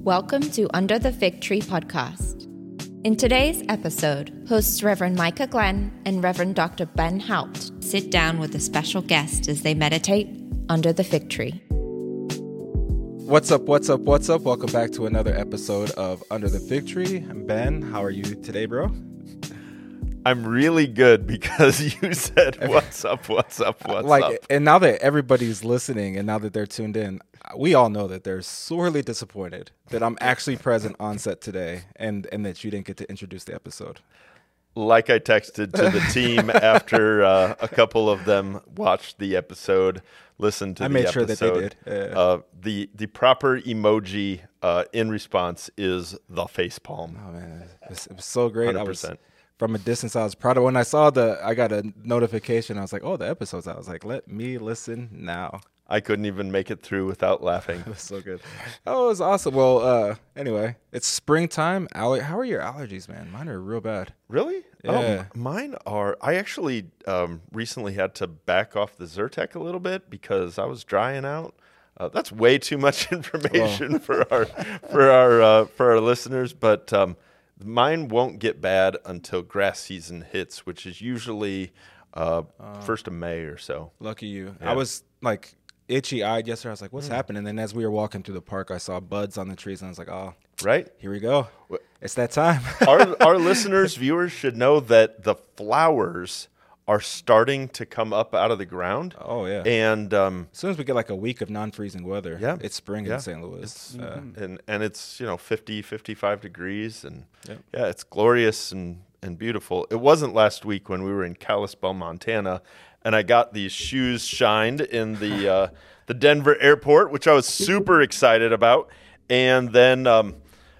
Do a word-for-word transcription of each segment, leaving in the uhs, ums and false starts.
Welcome to Under the Fig Tree podcast. In today's episode, hosts Reverend Micah Glenn and Reverend Doctor Ben Haupt sit down with a special guest as they meditate under the fig tree. What's up, what's up, what's up? Welcome back to another episode of Under the Fig Tree. I'm Ben. How are you today, bro? I'm really good because you said, what's up, what's up, what's like, up? And now that everybody's listening and now that they're tuned in, we all know that they're sorely disappointed that I'm actually present on set today and, and that you didn't get to introduce the episode. Like I texted to the team after uh, a couple of them watched the episode, listened to I the made episode. sure that they did. Yeah. Uh, the, the proper emoji uh, in response is the face palm. Oh, man. It was, it was so great. one hundred I percent. was, from a distance, I was proud of when I saw the, I got a notification. I was like, oh, the episode's out. I was like, let me listen now. I couldn't even make it through without laughing. It was so good. Oh, it was awesome. Well, uh, anyway, it's springtime. Aller- How are your allergies, man? Mine are real bad. Really? Yeah. Oh, m- mine are. I actually um, recently had to back off the Zyrtec a little bit because I was drying out. Uh, that's way too much information Whoa. for our for our uh, for our listeners, but um, mine won't get bad until grass season hits, which is usually uh, Uh, first of May or so. Lucky you. Yeah. I was like itchy-eyed yesterday. I was like, what's happening? And then as we were walking through the park, I saw buds on the trees, and I was like, oh, Right? here we go. Wh- It's that time. our our listeners, viewers should know that the flowers are starting to come up out of the ground. Oh, yeah. And um, As soon as we get like a week of non-freezing weather, Yeah. it's spring Yeah. in Saint Louis. It's- Uh, and and it's, you know, fifty, fifty-five degrees, and Yep. yeah, it's glorious and, and beautiful. It wasn't last week when we were in Kalispell, Montana, and I got these shoes shined in the uh, the Denver airport, which I was super excited about. And then um,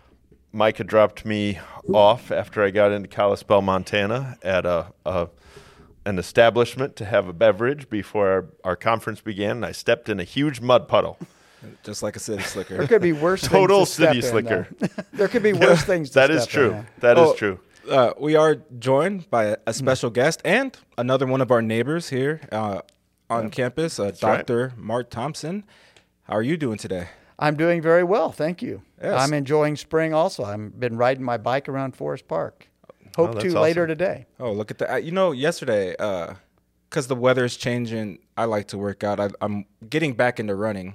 Micah dropped me off after I got into Kalispell, Montana, at a, a an establishment to have a beverage before our, our conference began, and I stepped in a huge mud puddle. just like a city slicker. There could be worse Total things to step city in, slicker. though. There could be worse things to That is step true. in. That is Oh, true. Uh, we are joined by a, a special guest and another one of our neighbors here uh, on campus, uh, right. Doctor Mark Thompson. How are you doing today? I'm doing very well, thank you. Yes. I'm enjoying spring also. I've been riding my bike around Forest Park. Hope Oh, to that's later awesome. today. Oh, look at that. Uh, You know, yesterday, because the weather is changing, I like to work out. I, I'm getting back into running.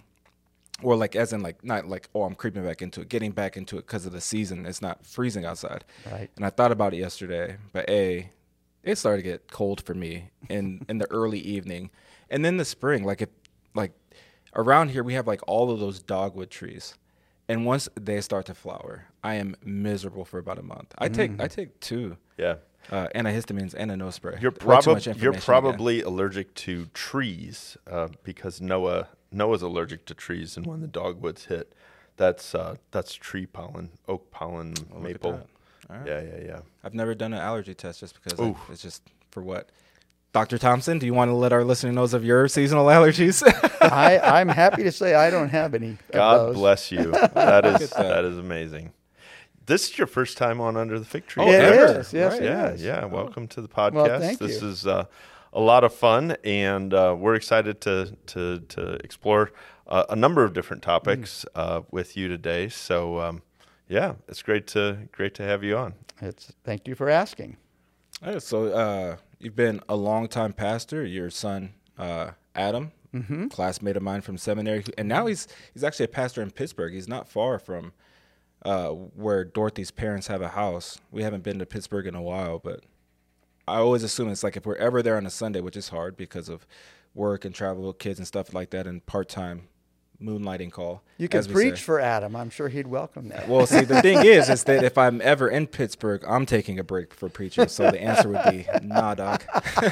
Or like, as in like, not like, oh, I'm creeping back into it. Getting back into it because of the season. It's not freezing outside. Right. And I thought about it yesterday. But A, it started to get cold for me in, in the early evening. And then the spring, like it, like around here, we have like all of those dogwood trees. And once they start to flower, I am miserable for about a month. I take I take two Yeah. uh, antihistamines and a nose spray. You're, Way too prob- much you're information probably allergic to trees uh, because Noah Noah's allergic to trees, and when the dogwoods hit, that's uh, that's tree pollen, oak pollen, Oh, look at maple. that. All right. Yeah, yeah, yeah. I've never done an allergy test just because I, Oof. it's just for what. Doctor Thompson, do you want to let our listener know of your seasonal allergies? I, I'm happy to say I don't have any of God those. bless you. That is at that. that is amazing. This is your first time on Under the Fig Tree. Oh, It ever? is, yes, Right. it Yeah, is. yeah. Welcome to the podcast. thank this you. is uh, a lot of fun, and uh, we're excited to to to explore uh, a number of different topics uh, with you today. So, um, yeah, it's great to great to have you on. It's, thank you for asking. All right, so uh, you've been a longtime pastor. Your son, uh, Adam, Mm-hmm. classmate of mine from seminary, and now he's he's actually a pastor in Pittsburgh. He's not far from uh, where Dorothy's parents have a house. We haven't been to Pittsburgh in a while, but I always assume it's like if we're ever there on a Sunday, which is hard because of work and travel with kids and stuff like that, and part-time moonlighting call. You can as we preach say. for Adam. I'm sure he'd welcome that. Well, see, the thing is, is that if I'm ever in Pittsburgh, I'm taking a break for preaching. So the answer would be, nah, doc.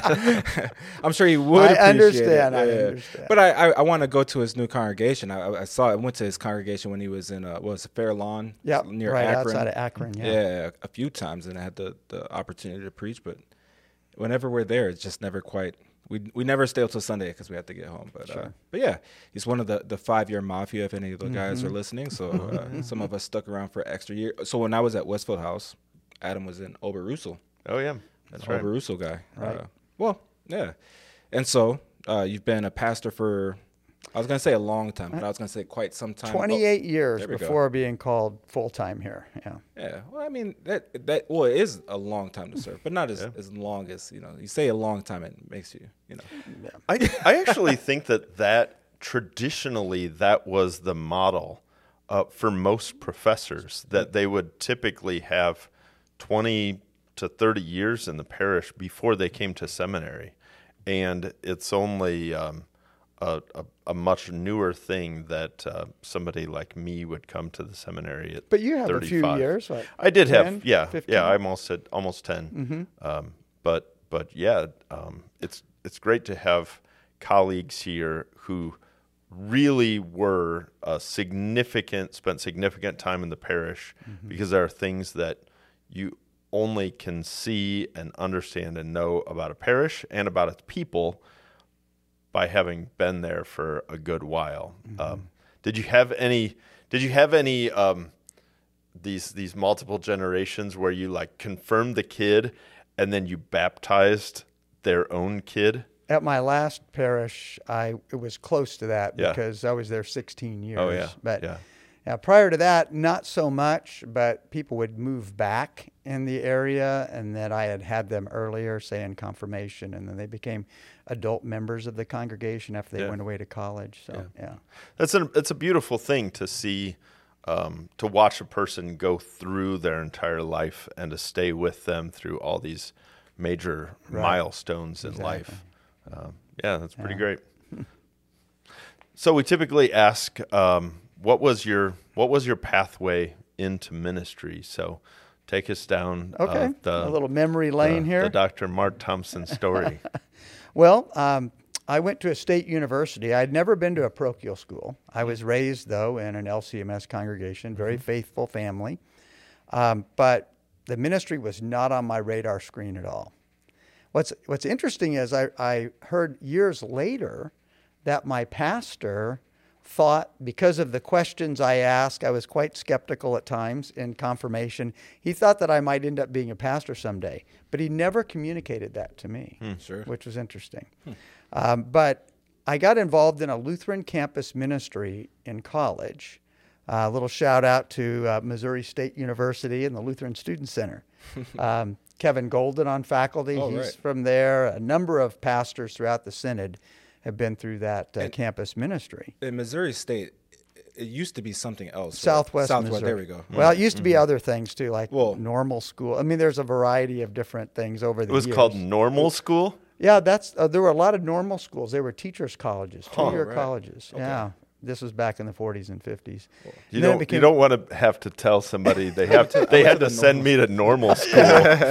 I'm sure he would I appreciate understand, it. I Yeah. understand. But I, I, I want to go to his new congregation. I, I saw, I went to his congregation when he was in, uh, what was it, Fair Lawn? Yep, near right Akron. outside of Akron, yeah. Yeah, a few times, and I had the, the opportunity to preach. But whenever we're there, it's just never quite. We we never stay until Sunday because we have to get home. But uh, Sure. but yeah, he's one of the, the five year mafia. If any of the guys Mm-hmm. are listening, so uh, some of us stuck around for extra year. So when I was at Westfield House, Adam was in Oberussel. Oh yeah, that's right. Oberussel guy. Right. Uh, well, yeah, and so uh, you've been a pastor for I was going to say a long time, but I was going to say quite some time. twenty-eight years there we go. before being called full-time here. Yeah. Yeah. Well, I mean, that, that well, it is a long time to serve, but not as, Yeah. as long as, you know, you say a long time, it makes you, you know. I, I actually think that that traditionally that was the model uh, for most professors, that they would typically have twenty to thirty years in the parish before they came to seminary. And it's only um, a, a, a much newer thing that uh, somebody like me would come to the seminary at But you have thirty-five. a few years. What, I did ten, have, yeah, fifteen? yeah. I almost said almost ten. Mm-hmm. Um, but but yeah, um, it's it's great to have colleagues here who really were uh, significant, spent significant time in the parish, Mm-hmm. because there are things that you only can see and understand and know about a parish and about its people by having been there for a good while. Mm-hmm. Um, did you have any? Did you have any um, these these multiple generations where you like confirmed the kid and then you baptized their own kid? At my last parish, I it was close to that Yeah. because I was there sixteen years. Oh yeah, But yeah. yeah, prior to that, not so much, but people would move back in the area, and that I had had them earlier, say in confirmation, and then they became adult members of the congregation after they Yeah. went away to college. So, yeah. That's a it's a beautiful thing to see, um, to watch a person go through their entire life and to stay with them through all these major Right. milestones in Exactly. life. Um, yeah, that's pretty Yeah. great. So we typically ask, um, what was your what was your pathway into ministry? So take us down Okay, uh, the a little memory lane the, here. the Doctor Mark Thompson story. Well, um, I went to a state university. I'd never been to a parochial school. I was raised, though, in an L C M S congregation, very faithful family. Um, but the ministry was not on my radar screen at all. What's What's interesting is I, I heard years later that my pastor thought, because of the questions I asked, I was quite skeptical at times in confirmation. He thought that I might end up being a pastor someday, but he never communicated that to me, Sure. which was interesting. Um, but I got involved in a Lutheran campus ministry in college. A uh, little shout out to uh, Missouri State University and the Lutheran Student Center. Um, Kevin Golden on faculty, Oh, he's right. from there. A number of pastors throughout the synod have been through that uh, And- campus ministry. In Missouri State, it used to be something else. right? Southwest, Southwest, Missouri. there we go. Well, it used to be other things too, like Well- normal school. I mean, there's a variety of different things over the It was years. called normal school. Yeah, that's uh, there were a lot of normal schools. They were teachers' colleges, two-year right. colleges. Yeah, this was back in the forties and fifties. You And then it don't became- you don't want to have to tell somebody they have to they had to send me to normal school.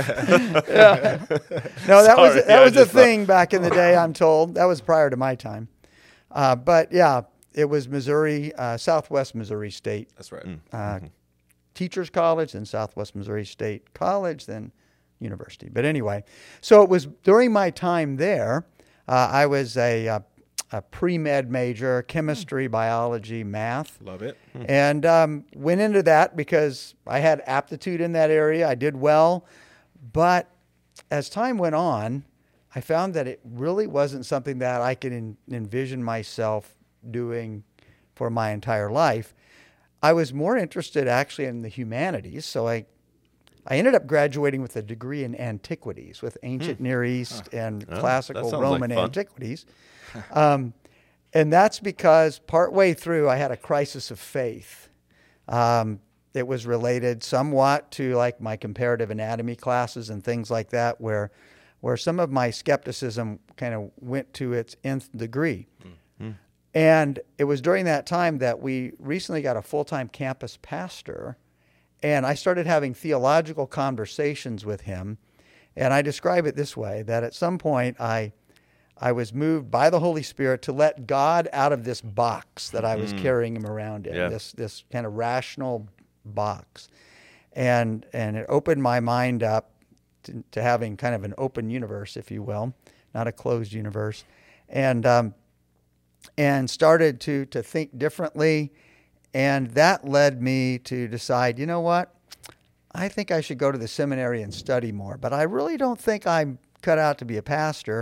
No, that was Sorry, that I was a just thought- thing back in the day. I'm told that was prior to my time. Uh, but yeah, it was Missouri, uh, Southwest Missouri State That's right. uh, Teachers College, then Southwest Missouri State College, then university. But anyway, so it was during my time there. Uh, I was a, a, a pre-med major, chemistry, biology, math. Love it. And um, went into that because I had aptitude in that area. I did well. But as time went on, I found that it really wasn't something that I could en- envision myself doing for my entire life. I was more interested actually in the humanities. So I, I ended up graduating with a degree in antiquities, with ancient Near East and Oh, that classical sounds like Roman fun. antiquities. Um, and that's because partway through I had a crisis of faith. Um, it was related somewhat to like my comparative anatomy classes and things like that, where where some of my skepticism kind of went to its nth degree. And it was during that time that we recently got a full-time campus pastor, and I started having theological conversations with him. And I describe it this way, that at some point I I was moved by the Holy Spirit to let God out of this box that I was carrying him around in, Yeah. this this kind of rational box. And and it opened my mind up to, to having kind of an open universe, if you will, not a closed universe. And um, and started to to think differently. And that led me to decide, you know what? I think I should go to the seminary and study more. But I really don't think I'm cut out to be a pastor,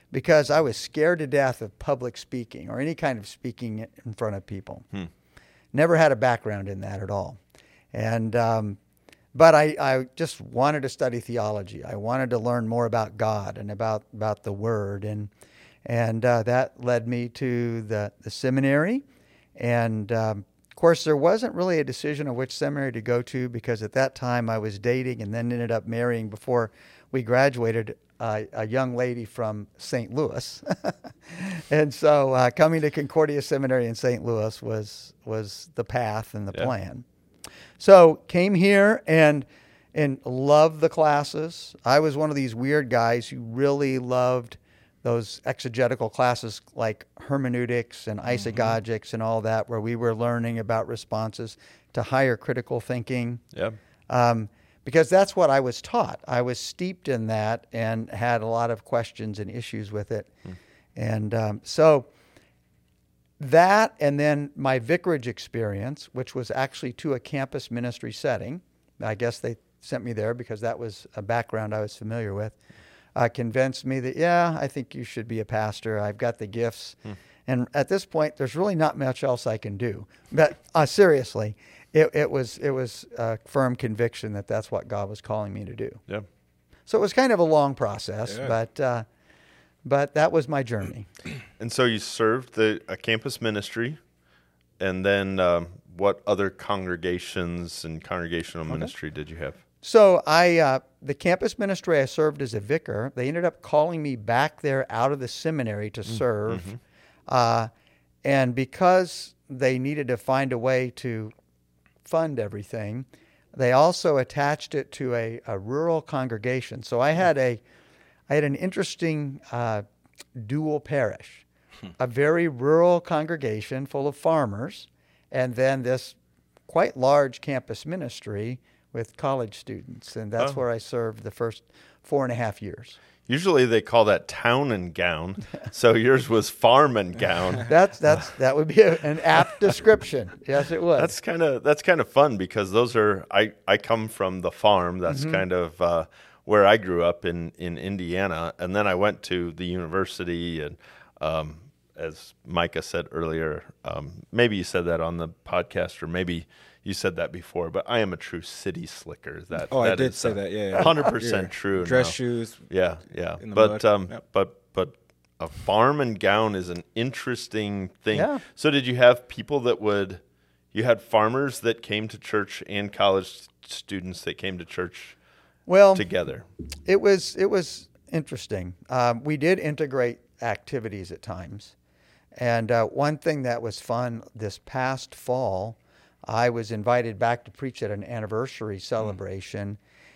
because I was scared to death of public speaking or any kind of speaking in front of people. Hmm. Never had a background in that at all. And um, but I, I just wanted to study theology. I wanted to learn more about God and about, about the Word. And and uh, that led me to the, the seminary. And um, of course, there wasn't really a decision of which seminary to go to, because at that time I was dating and then ended up marrying before we graduated uh, a young lady from Saint Louis. And so uh, coming to Concordia Seminary in Saint Louis was was the path and the Yeah. plan. So came here and and loved the classes. I was one of these weird guys who really loved those exegetical classes like hermeneutics and eisegesis and all that, where we were learning about responses to higher critical thinking. Yeah. Um, because that's what I was taught. I was steeped in that and had a lot of questions and issues with it. Hmm. And um, so that, and then my vicarage experience, which was actually to a campus ministry setting. I guess they sent me there because that was a background I was familiar with. Uh, convinced me that, yeah, I think you should be a pastor. I've got the gifts. Hmm. And at this point, there's really not much else I can do. But uh, seriously, it, it was it was a firm conviction that that's what God was calling me to do. Yeah. So it was kind of a long process, Yeah. but uh, but that was my journey. And so you served the a campus ministry, and then um, what other congregations and congregational ministry did you have? So I, uh, the campus ministry, I served as a vicar. They ended up calling me back there out of the seminary to serve. Mm-hmm. Uh, and because they needed to find a way to fund everything, they also attached it to a, a rural congregation. So I had a, I had an interesting uh, dual parish, a very rural congregation full of farmers, and then this quite large campus ministry with college students, and that's Oh. where I served the first four and a half years. Usually they call that town and gown, so yours was farm and gown. That's that's that would be a, an apt description. Yes, it was. That's kind of that's kind of fun because those are I, I come from the farm. That's Mm-hmm. kind of uh, where I grew up in, in Indiana, and then I went to the university. And um, as Micah said earlier, um, maybe you said that on the podcast, or maybe you said that before. But I am a true city slicker. That Oh, I that did is, say uh, that. Yeah, one hundred percent true. Dress now. shoes. Yeah, yeah. in the But mud. um, Yep. but but a farm and gown is an interesting thing. Yeah. So did you have people that would? You had farmers that came to church and college students that came to church well, together. it was it was interesting. Um, we did integrate activities at times, and uh, one thing that was fun this past fall, I was invited back to preach at an anniversary celebration,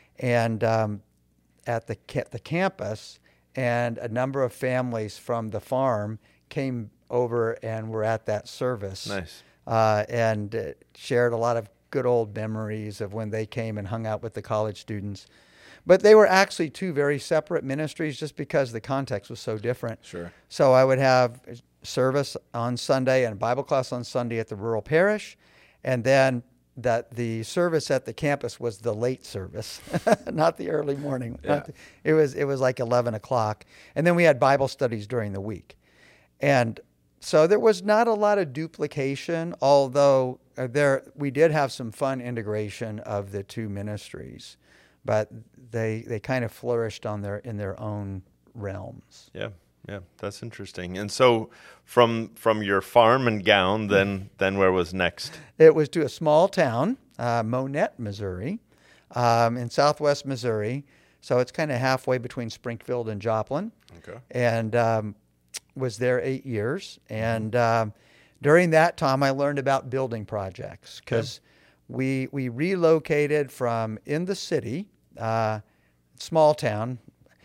and um, at the ca- the campus, and a number of families from the farm came over and were at that service. Nice. Uh, and uh, shared a lot of good old memories of when they came and hung out with the college students. But they were actually two very separate ministries just because the context was so different. Sure. So I would have service on Sunday and Bible class on Sunday at the rural parish, and then that the service at the campus was the late service, not the early morning. Yeah. Not the- it was it was like eleven o'clock, and then we had Bible studies during the week, and so there was not a lot of duplication. Although uh, there we did have some fun integration of the two ministries, but they they kind of flourished on their in their own realms. Yeah, yeah, that's interesting. And so, from from your farm and gown, then then where was next? It was to a small town, uh, Monette, Missouri, um, in southwest Missouri. So it's kind of halfway between Springfield and Joplin. Okay. And um, was there eight years. And um, during that time, I learned about building projects because we we relocated from in the city, uh, small town.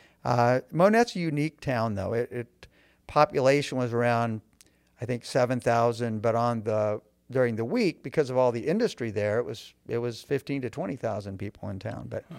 Uh, Monette's a unique town, though. It, it population was around, I think, seven thousand, but on the during the week, because of all the industry there, it was it was fifteen to twenty thousand people in town. But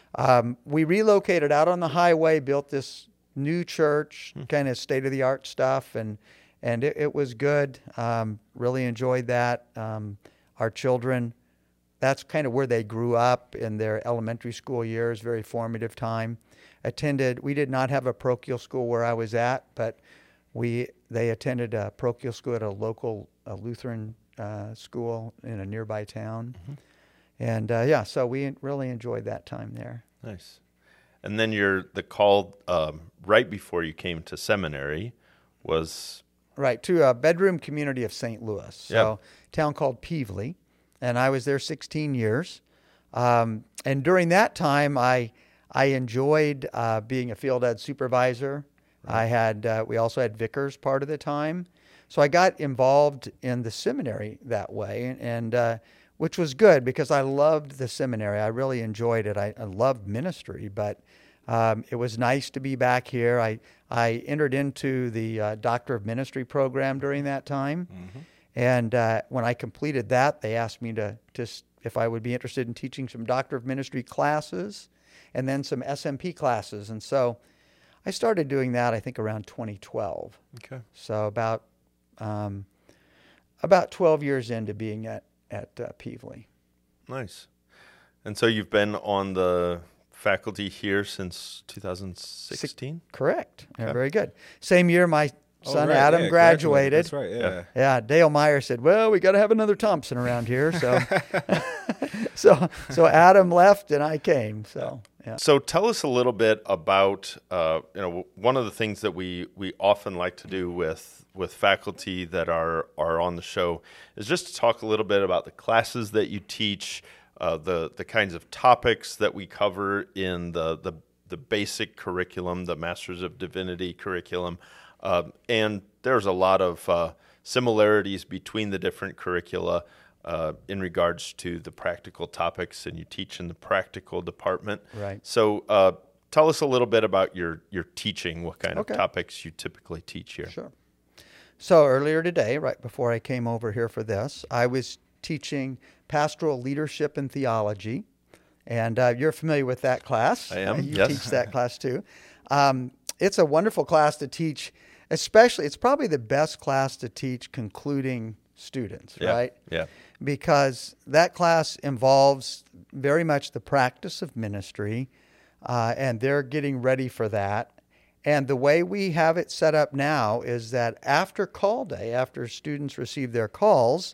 um, we relocated out on the highway, built this new church, kind of state of the art stuff, and and it, it was good. Um, really enjoyed that. Um, our children that's kind of where they grew up in their elementary school years, very formative time. Attended, we did not have a parochial school where I was at, but we they attended a parochial school at a local a Lutheran uh, school in a nearby town. Mm-hmm. And uh, yeah, so we really enjoyed that time there. Nice. And then your the call um, right before you came to seminary was... Right, to a bedroom community of Saint Louis. So yep. a town called Pevely. And I was there sixteen years. Um, and during that time, I I enjoyed uh, being a field ed supervisor. Right. I had uh, we also had vicars part of the time. So I got involved in the seminary that way, and uh, which was good because I loved the seminary. I really enjoyed it. I, I loved ministry, but um, it was nice to be back here. I, I entered into the uh, Doctor of Ministry program during that time. Mm-hmm. And uh, when I completed that, they asked me to just if I would be interested in teaching some Doctor of Ministry classes and then some S M P classes. And so I started doing that, I think, around twenty twelve. Okay. So about um, about twelve years into being at, at uh, Pevely. Nice. And so you've been on the faculty here since two thousand sixteen? Correct. Okay. Yeah, very good. Same year my son oh, right. Adam yeah, graduated. That's right, yeah. Yeah, Dale Meyer said, well, we got to have another Thompson around here. So so so Adam left and I came. So yeah. So tell us a little bit about, uh, you know, one of the things that we, we often like to do with with faculty that are, are on the show is just to talk a little bit about the classes that you teach, uh, the the kinds of topics that we cover in the the, the basic curriculum, the Masters of Divinity curriculum. Uh, and there's a lot of uh, similarities between the different curricula uh, in regards to the practical topics, and you teach in the practical department. Right. So uh, tell us a little bit about your, your teaching, what kind Okay. of topics you typically teach here. Sure. So earlier today, right before I came over here for this, I was teaching pastoral leadership and theology. And uh, you're familiar with that class. I am, You yes. teach that class too. Um, it's a wonderful class to teach, especially, it's probably the best class to teach concluding students, Yeah, right? yeah. Because that class involves very much the practice of ministry, uh, and they're getting ready for that. And the way we have it set up now is that after call day, after students receive their calls,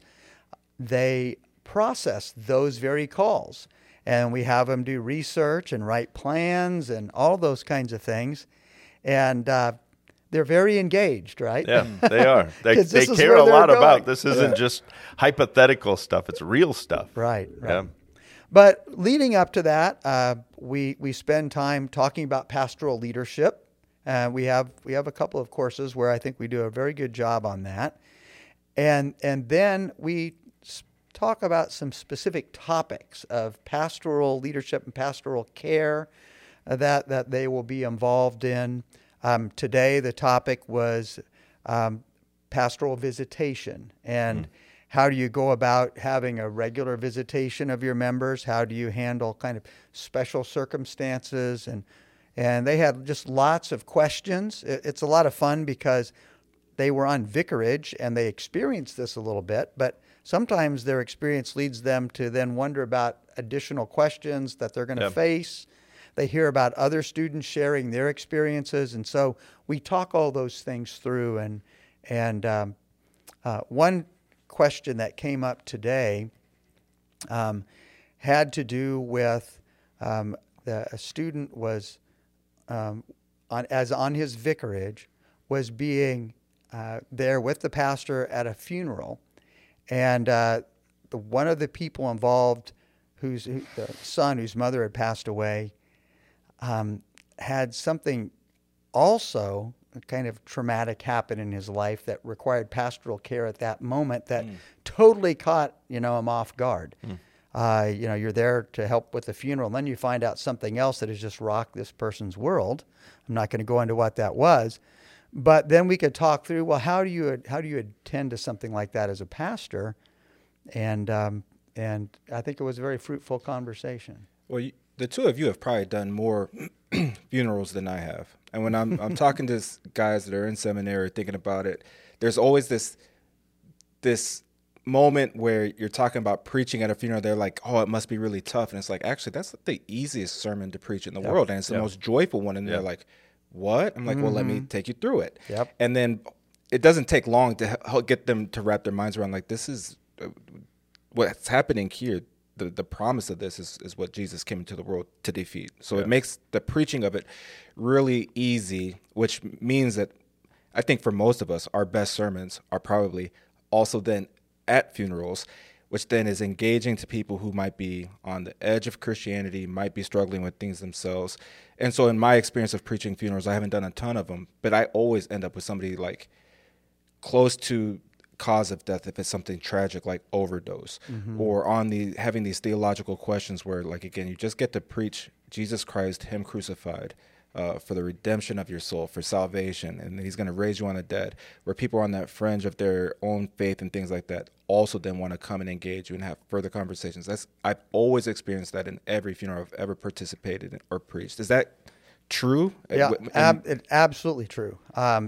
they process those very calls. And we have them do research and write plans and all those kinds of things. And uh, they're very engaged, right? Yeah, they are. They, 'Cause they this is care where a they're lot going. about this. Isn't Yeah. just hypothetical stuff. It's real stuff. Right, right. Yeah. But leading up to that, uh, we we spend time talking about pastoral leadership. Uh, we have we have a couple of courses where I think we do a very good job on that, and and then we s- talk about some specific topics of pastoral leadership and pastoral care uh, that that they will be involved in. Um, today, the topic was um, pastoral visitation and. Mm. How do you go about having a regular visitation of your members? How do you handle kind of special circumstances? And and they had just lots of questions. It, it's a lot of fun because they were on vicarage and they experienced this a little bit, but sometimes their experience leads them to then wonder about additional questions that they're going to Yeah. face. They hear about other students sharing their experiences, and so we talk all those things through. And and um, uh, one question that came up today um, had to do with um, the, a student was um, on as on his vicarage was being uh, there with the pastor at a funeral, and uh, the, one of the people involved, whose who, the son whose mother had passed away, um, had something also kind of traumatic happen in his life that required pastoral care at that moment that mm. totally caught, you know, him off guard. Mm. Uh, you know, you're there to help with the funeral, and then you find out something else that has just rocked this person's world. I'm not going to go into what that was, but then we could talk through, well, how do you how do you attend to something like that as a pastor? And um, and I think it was a very fruitful conversation. Well, you, the two of you have probably done more funerals than I have. And when I'm I'm talking to guys that are in seminary thinking about it, there's always this this moment where you're talking about preaching at a funeral, they're like, oh, it must be really tough. And it's like, actually, that's the easiest sermon to preach in the Yep. world. And it's the Yep. most joyful one. And Yep. they're like, what? I'm like, well, let me take you through it. Yep. And then it doesn't take long to h- get them to wrap their minds around, like, this is uh, what's happening here. The the promise of this is, is what Jesus came into the world to defeat. So Yeah. it makes the preaching of it really easy, which means that I think for most of us, our best sermons are probably also then at funerals, which then is engaging to people who might be on the edge of Christianity, might be struggling with things themselves. And so in my experience of preaching funerals, I haven't done a ton of them, but I always end up with somebody like close to cause of death if it's something tragic like overdose, mm-hmm. or on the having these theological questions where, like, again, you just get to preach Jesus Christ, him crucified, uh, for the redemption of your soul, for salvation, and he's going to raise you on the dead, where people are on that fringe of their own faith and things like that also then want to come and engage you and have further conversations. That's I've always experienced that in every funeral I've ever participated in or preached. Is that true? Yeah, And- ab- it, absolutely true. Um,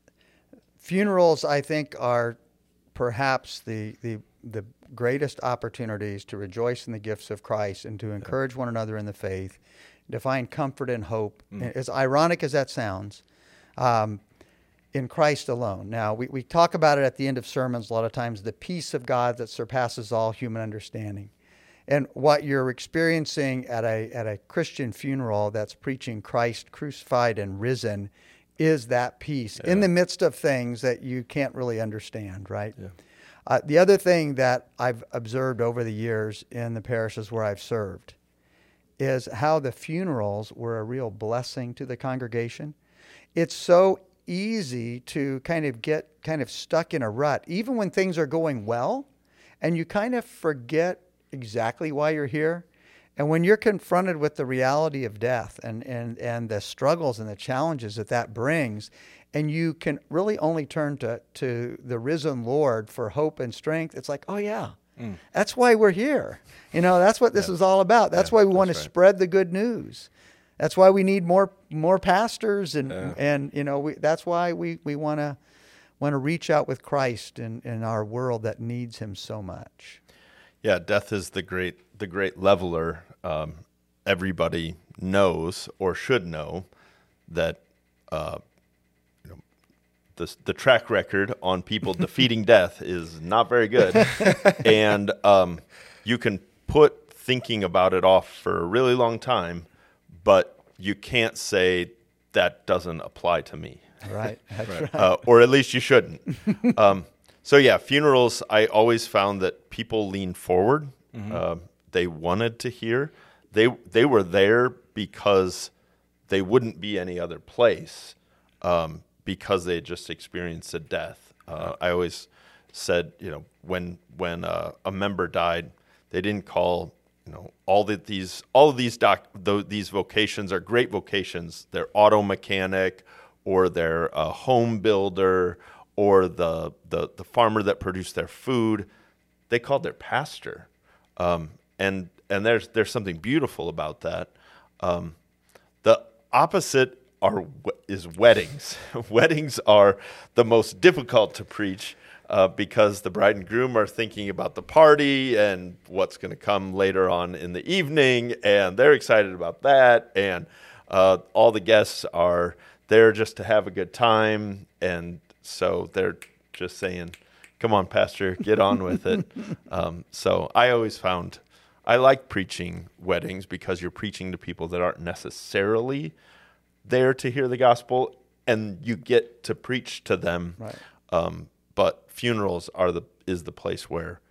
funerals, I think, are perhaps the, the the greatest opportunities to rejoice in the gifts of Christ and to encourage one another in the faith, to find comfort and hope. Mm. As ironic as that sounds, um, in Christ alone. Now, we, we talk about it at the end of sermons a lot of times, the peace of God that surpasses all human understanding. And what you're experiencing at a at a Christian funeral that's preaching Christ crucified and risen is that peace yeah. in the midst of things that you can't really understand, right? Yeah. Uh, the other thing that I've observed over the years in the parishes where I've served is how the funerals were a real blessing to the congregation. It's so easy to kind of get kind of stuck in a rut, even when things are going well, and you kind of forget exactly why you're here. And when you're confronted with the reality of death and, and, and the struggles and the challenges that that brings, and you can really only turn to, to the risen Lord for hope and strength, it's like, oh yeah, mm. that's why we're here. You know, that's what this yeah. is all about. That's yeah, why we want to right. spread the good news. That's why we need more more pastors, and yeah. and you know we, that's why we, we want to want to reach out with Christ in, in our world that needs him so much. Yeah, death is the great the great leveler. Um, everybody knows or should know that uh, you know, the the track record on people defeating death is not very good, and um, you can put thinking about it off for a really long time, but you can't say that doesn't apply to me. Right, that's right. Uh, or at least you shouldn't. um, so yeah, funerals, I always found that people leaned forward. Mm-hmm. Uh, they wanted to hear. They they were there because they wouldn't be any other place, um, because they just experienced a death. Uh, I always said, you know, when when uh, a member died, they didn't call, you know, all the, these all of these doc th- these vocations are great vocations. They're auto mechanic, or they're a home builder, or the the the farmer that produced their food. They called their pastor. Um, and and there's there's something beautiful about that. Um, the opposite are is weddings. Weddings are the most difficult to preach uh, because the bride and groom are thinking about the party and what's going to come later on in the evening, and they're excited about that. And uh, all the guests are there just to have a good time, and so they're just saying, come on, Pastor, get on with it. Um, so I always found I like preaching weddings because you're preaching to people that aren't necessarily there to hear the gospel, and you get to preach to them. Right. Um, but funerals are the is the place where,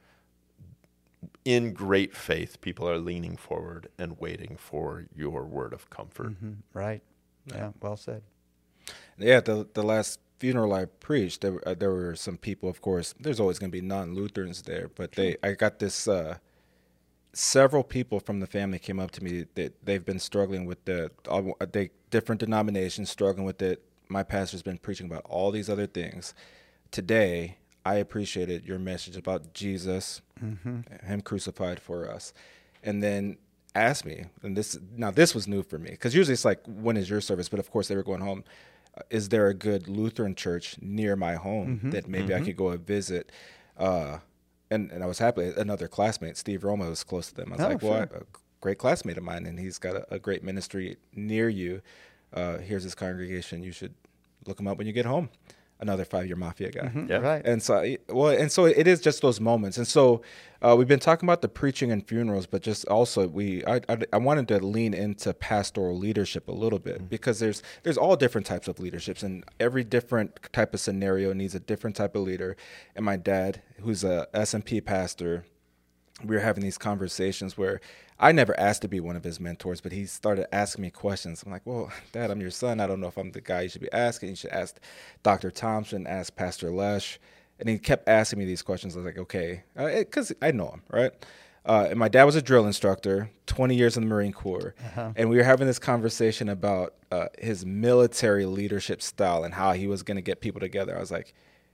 in great faith, people are leaning forward and waiting for your word of comfort. Mm-hmm. Right. Yeah. yeah. Well said. Yeah. The the last funeral I preached, there, uh, there were some people, of course, there's always going to be non-Lutherans there, but they, I got this, uh, several people from the family came up to me that they've been struggling with the, uh, they, different denominations, struggling with it. My pastor's been preaching about all these other things. Today, I appreciated your message about Jesus, mm-hmm. him crucified for us. And then asked me, and this, now this was new for me, because usually it's like, when is your service? But of course they were going home. Is there a good Lutheran church near my home mm-hmm, that maybe mm-hmm. I could go and visit? Uh, and, and I was happy. Another classmate, Steve Roma, was close to them. I was Oh, like, well, sure. a great classmate of mine, and he's got a, a great ministry near you. Uh, here's his congregation. You should look him up when you get home. Another five-year Mafia guy. Mhm, Yeah. Right. And so, well, and so it is just those moments. And so, uh, we've been talking about the preaching and funerals, but just also we, I, I, I wanted to lean into pastoral leadership a little bit, mm-hmm. because there's there's all different types of leaderships, and every different type of scenario needs a different type of leader. And my dad, who's a S M P pastor, we were having these conversations where I never asked to be one of his mentors, but he started asking me questions. I'm like, well, Dad, I'm your son. I don't know if I'm the guy you should be asking. You should ask Doctor Thompson, ask Pastor Lesh. And he kept asking me these questions. I was like, okay, because uh, I know him, right? Uh, and my dad was a drill instructor, twenty years in the Marine Corps. Uh-huh. And we were having this conversation about uh, his military leadership style and how he was going to get people together. I was like,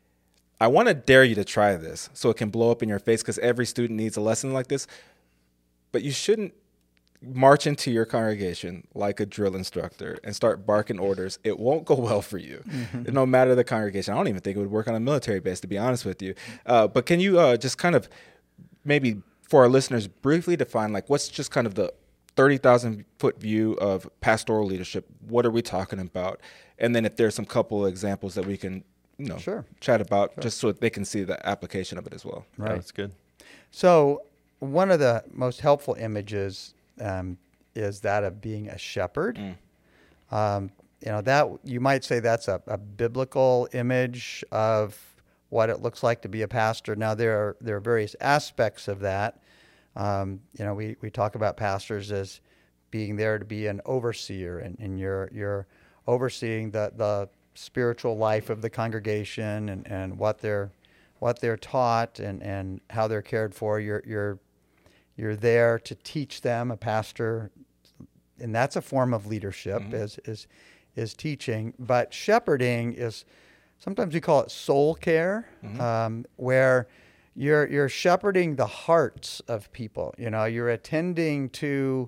I want to dare you to try this so it can blow up in your face, because every student needs a lesson like this. But you shouldn't march into your congregation like a drill instructor and start barking orders. It won't go well for you, mm-hmm. no matter the congregation. I don't even think it would work on a military base, to be honest with you. Uh, but can you uh, just kind of maybe for our listeners briefly define, like, what's just kind of the thirty thousand foot view of pastoral leadership? What are we talking about? And then if there's some couple of examples that we can, you know, sure. chat about, sure. just so they can see the application of it as well. Right. Yeah, that's good. So one of the most helpful images um, is that of being a shepherd. Mm. Um, you know, that you might say that's a, a biblical image of what it looks like to be a pastor. Now, there are there are various aspects of that. Um, you know, we, we talk about pastors as being there to be an overseer, and, and you're you're overseeing the, the spiritual life of the congregation and, and what they're what they're taught and, and how they're cared for. You're you're you're there to teach them. A pastor, and that's a form of leadership, mm-hmm. is is is teaching. But shepherding is, sometimes we call it soul care, mm-hmm. um, where you're you're shepherding the hearts of people. You know, you're attending to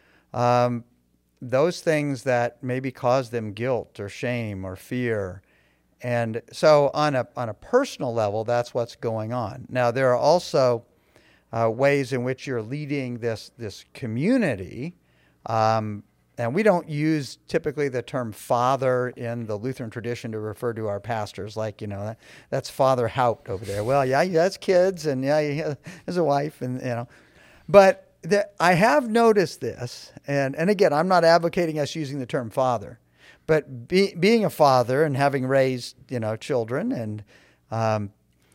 um, those things that maybe cause them guilt or shame or fear. And so on a on a personal level, that's what's going on. Now, there are also uh, ways in which you're leading this this community. Um, and we don't use typically the term father in the Lutheran tradition to refer to our pastors, like, you know, that, that's Father Haupt over there. Well, yeah, he has kids, and yeah, he has a wife, and, you know. But the, I have noticed this, and, and again, I'm not advocating us using the term father. But be, being a father and having raised, you know, children, and um,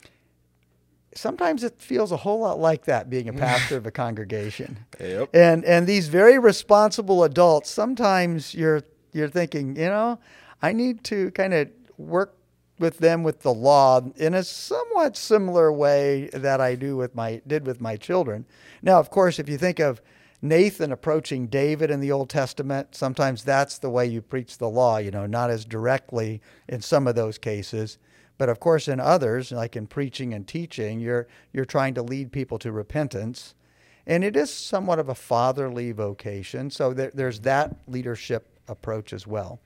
sometimes it feels a whole lot like that, being a pastor of a congregation. Yep. And and these very responsible adults, sometimes you're you're thinking, you know, I need to kind of work with them with the law in a somewhat similar way that I do with my did with my children. Now, of course, if you think of Nathan approaching David in the Old Testament, sometimes that's the way you preach the law, you know, not as directly in some of those cases. But of course, in others, like in preaching and teaching, you're you're trying to lead people to repentance. And it is somewhat of a fatherly vocation. So there, there's that leadership approach as well.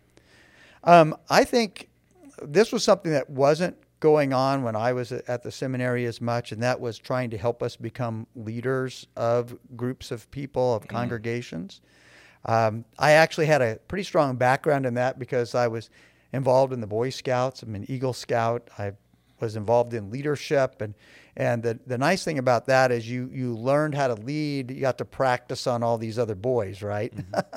Um, I think this was something that wasn't going on when I was at the seminary as much, and that was trying to help us become leaders of groups of people, of mm. congregations. Um, I actually had a pretty strong background in that because I was involved in the Boy Scouts. I'm an Eagle Scout. I was involved in leadership, and and the the nice thing about that is you you learned how to lead. You got to practice on all these other boys, right? Mm-hmm.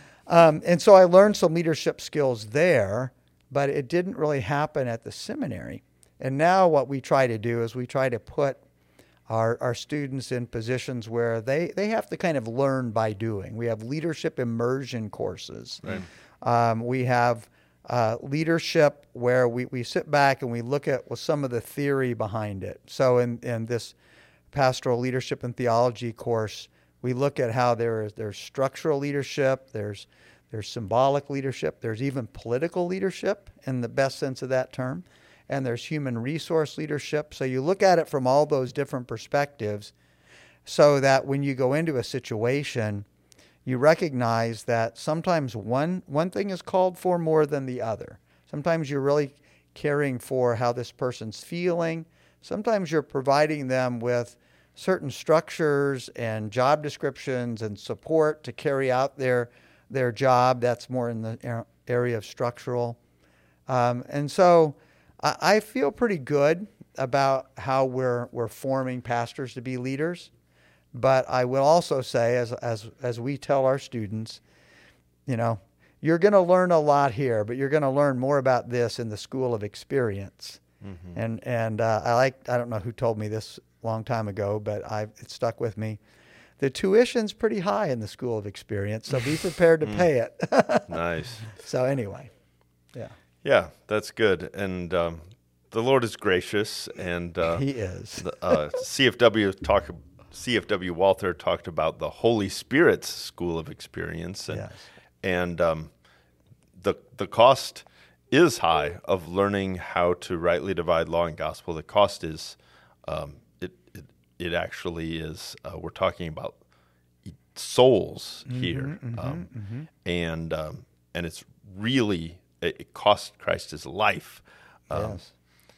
um, and so I learned some leadership skills there, but it didn't really happen at the seminary. And now what we try to do is we try to put our our students in positions where they, they have to kind of learn by doing. We have leadership immersion courses. Right. Um, we have uh, leadership where we, we sit back and we look at well, some of the theory behind it. So in, in this pastoral leadership and theology course, we look at how there is there's structural leadership, there's there's symbolic leadership, there's even political leadership in the best sense of that term, and there's human resource leadership. So you look at it from all those different perspectives so that when you go into a situation, you recognize that sometimes one one thing is called for more than the other. Sometimes you're really caring for how this person's feeling. sometimes you're providing them with certain structures and job descriptions and support to carry out their their job. That's more in the area of structural. Um, and so I, I feel pretty good about how we're we're forming pastors to be leaders. But I will also say, as as as we tell our students, you know, you're going to learn a lot here, but you're going to learn more about this in the school of experience. Mm-hmm. And and uh, I like I don't know who told me this a long time ago, but I it stuck with me. The tuition's pretty high in the school of experience, so be prepared to pay it. Nice. So anyway, yeah. Yeah, that's good. And um, the Lord is gracious, and uh, He is. the, uh, C F W talk. C F W Walther talked about the Holy Spirit's school of experience, and Yes. and um, the the cost is high of learning how to rightly divide law and gospel. The cost is um, it, it it actually is. Uh, we're talking about souls Mm-hmm, here, mm-hmm, um, mm-hmm. and um, and it's really it, it cost Christ his life, um, Yes.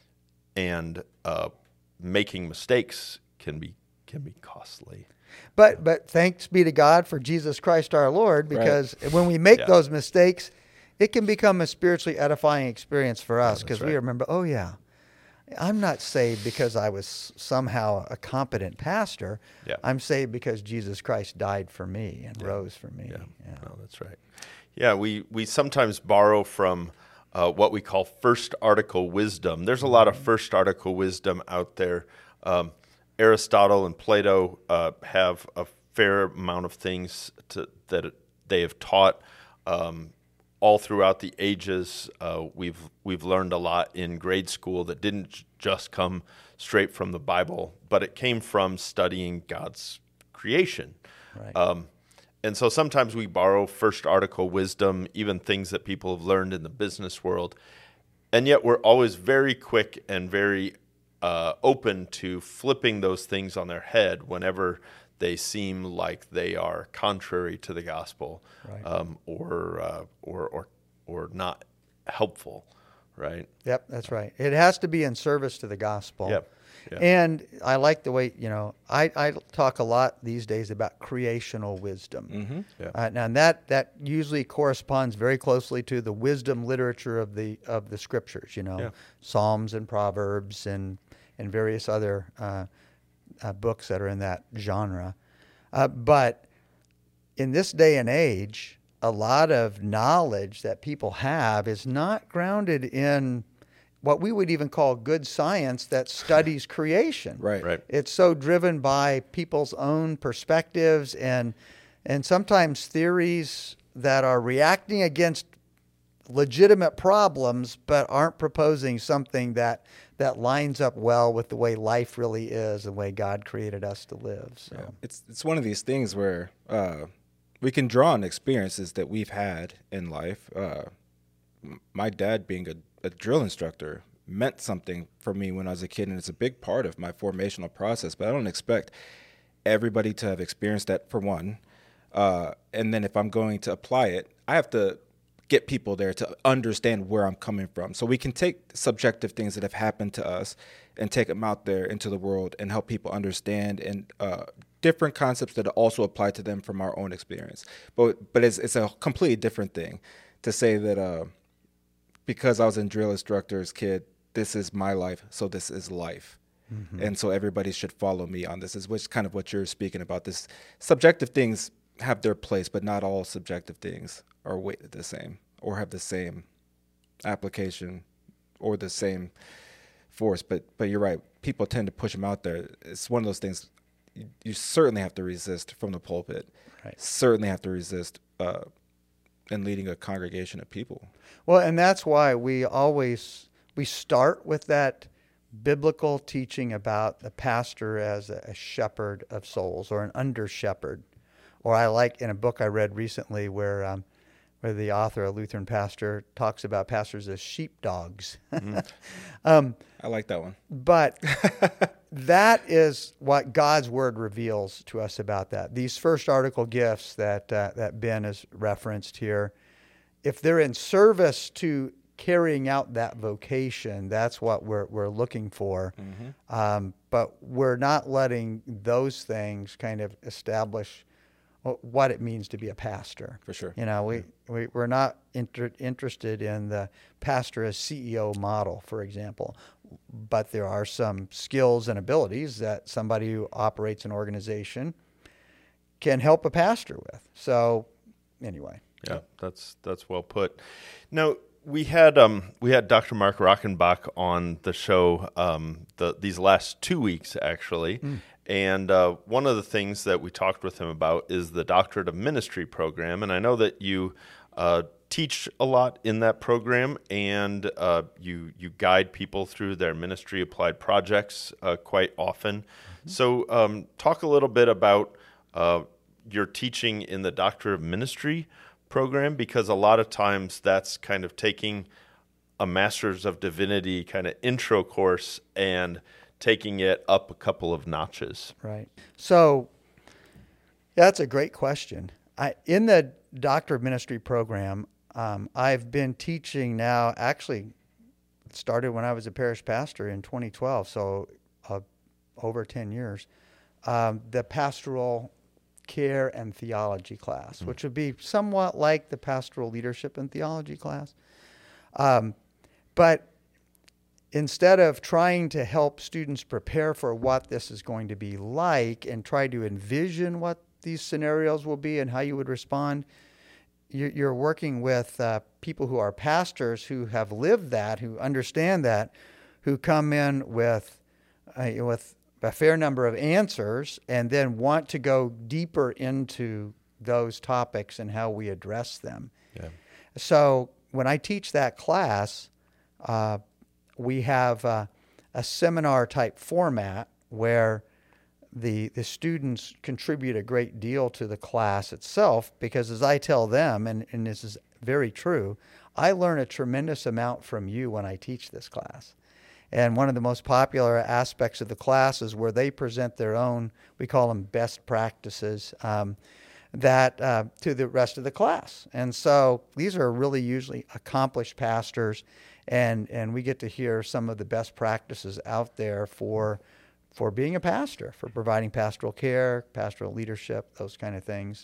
and uh, making mistakes can be. can be costly. But but thanks be to God for Jesus Christ our Lord, because right. when we make yeah. those mistakes, it can become a spiritually edifying experience for us, because yeah, we right. remember, oh yeah, I'm not saved because I was somehow a competent pastor. Yeah. I'm saved because Jesus Christ died for me and yeah. rose for me. Yeah. Yeah. No, that's right. Yeah, we, we sometimes borrow from uh, what we call first article wisdom. There's a lot of first article wisdom out there. Um, Aristotle and Plato uh, have a fair amount of things to, that they have taught um, all throughout the ages. Uh, we've we've learned a lot in grade school that didn't just come straight from the Bible, but it came from studying God's creation. Right. Um, and so sometimes we borrow first article wisdom, even things that people have learned in the business world, and yet we're always very quick and very Uh, open to flipping those things on their head whenever they seem like they are contrary to the gospel, right. um, or, uh, or or or not helpful, right? Yep, that's right. It has to be in service to the gospel. Yep. Yeah. And I like the way, you know, I, I talk a lot these days about creational wisdom. Mm-hmm. Yeah. Uh, and that, that usually corresponds very closely to the wisdom literature of the of the scriptures, you know, Yeah. Psalms and Proverbs and, and various other uh, uh, books that are in that genre. Uh, but in this day and age, a lot of knowledge that people have is not grounded in what we would even call good science that studies creation. Right. Right. It's so driven by people's own perspectives and and sometimes theories that are reacting against legitimate problems but aren't proposing something that that lines up well with the way life really is, the way God created us to live. So Yeah. It's it's one of these things where uh, we can draw on experiences that we've had in life. Uh, m- my dad being a a drill instructor meant something for me when I was a kid, and it's a big part of my formational process, but I don't expect everybody to have experienced that, for one. Uh, and then if I'm going to apply it, I have to get people there to understand where I'm coming from. So we can take subjective things that have happened to us and take them out there into the world and help people understand and uh, different concepts that also apply to them from our own experience. But but it's, it's a completely different thing to say that uh, because I was a drill instructor's kid, this is my life, so this is life. Mm-hmm. And so everybody should follow me on this, is which kind of what you're speaking about. This subjective things have their place, but not all subjective things are weighted the same or have the same application or the same force. But but you're right. People tend to push them out there. It's one of those things you, you certainly have to resist from the pulpit. Right. Certainly have to resist uh, in leading a congregation of people. Well, and that's why we always we start with that biblical teaching about the pastor as a, a shepherd of souls or an under shepherd. Or I like in a book I read recently where um, where the author, a Lutheran pastor, talks about pastors as sheepdogs. Mm-hmm. um, I like that one. But that is what God's word reveals to us about that. These first article gifts that uh, that Ben has referenced here, if they're in service to carrying out that vocation, that's what we're we're looking for. Mm-hmm. Um, but we're not letting those things kind of establish what it means to be a pastor. For sure. You know, we, yeah. we, we're not inter- interested in the pastor as C E O model, for example. But there are some skills and abilities that somebody who operates an organization can help a pastor with. So anyway. Yeah, that's that's well put. Now, we had um, we had Doctor Mark Rockenbach on the show um, the, these last two weeks, actually. Mm. And uh, one of the things that we talked with him about is the Doctorate of Ministry program. And I know that you uh, teach a lot in that program, and uh, you you guide people through their ministry applied projects uh, quite often. Mm-hmm. So um, talk a little bit about uh, your teaching in the Doctorate of Ministry program, because a lot of times that's kind of taking a Master's of Divinity kind of intro course and taking it up a couple of notches. Right. So that's a great question. I, in the Doctor of Ministry program, um, I've been teaching now, actually started when I was a parish pastor in twenty twelve, so uh, over ten years, um, the pastoral care and theology class, mm-hmm. which would be somewhat like the pastoral leadership and theology class. Um, but instead of trying to help students prepare for what this is going to be like and try to envision what these scenarios will be and how you would respond, you're working with uh, people who are pastors who have lived that, who understand that, who come in with uh, with a fair number of answers and then want to go deeper into those topics and how we address them. Yeah. So when I teach that class, uh, we have uh, a seminar type format where the the students contribute a great deal to the class itself, because as I tell them, and, and this is very true, I learn a tremendous amount from you when I teach this class. And one of the most popular aspects of the class is where they present their own, we call them best practices, um, that uh, to the rest of the class. And so these are really usually accomplished pastors, and, and we get to hear some of the best practices out there for for being a pastor, for providing pastoral care, pastoral leadership, those kind of things.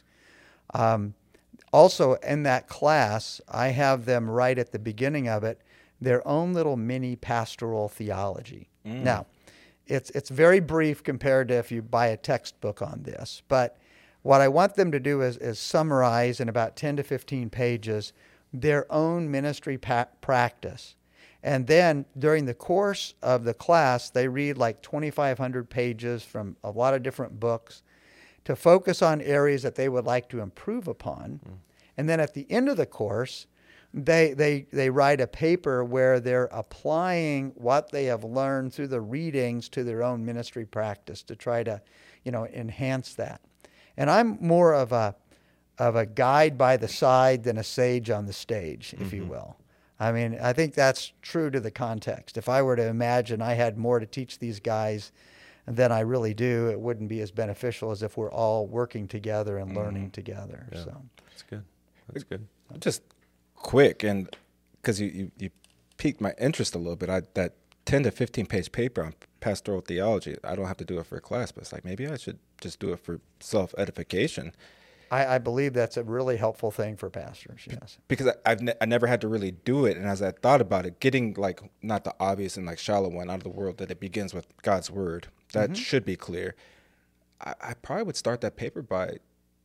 Um, also, in that class, I have them right at the beginning of it, their own little mini pastoral theology. Mm. Now, it's it's very brief compared to if you buy a textbook on this, but what I want them to do is, is summarize in about ten to fifteen pages their own ministry pa- practice. And then during the course of the class, they read like twenty-five hundred pages from a lot of different books to focus on areas that they would like to improve upon. Mm. And then at the end of the course, they, they, they write a paper where they're applying what they have learned through the readings to their own ministry practice to try to, you know, enhance that. And I'm more of a of a guide by the side than a sage on the stage, if mm-hmm. you will. I mean, I think that's true to the context. If I were to imagine I had more to teach these guys than I really do, it wouldn't be as beneficial as if we're all working together and mm-hmm. learning together. Yeah. So that's good. That's good. Just quick, and because you, you, you piqued my interest a little bit, I, that ten to fifteen page paper on pastoral theology, I don't have to do it for a class, but it's like maybe I should just do it for self-edification. I, I believe that's a really helpful thing for pastors, yes. Because I, I've ne- I never had to really do it, and as I thought about it, getting like not the obvious and like shallow one out of the world, that it begins with God's word, that mm-hmm. should be clear. I, I probably would start that paper by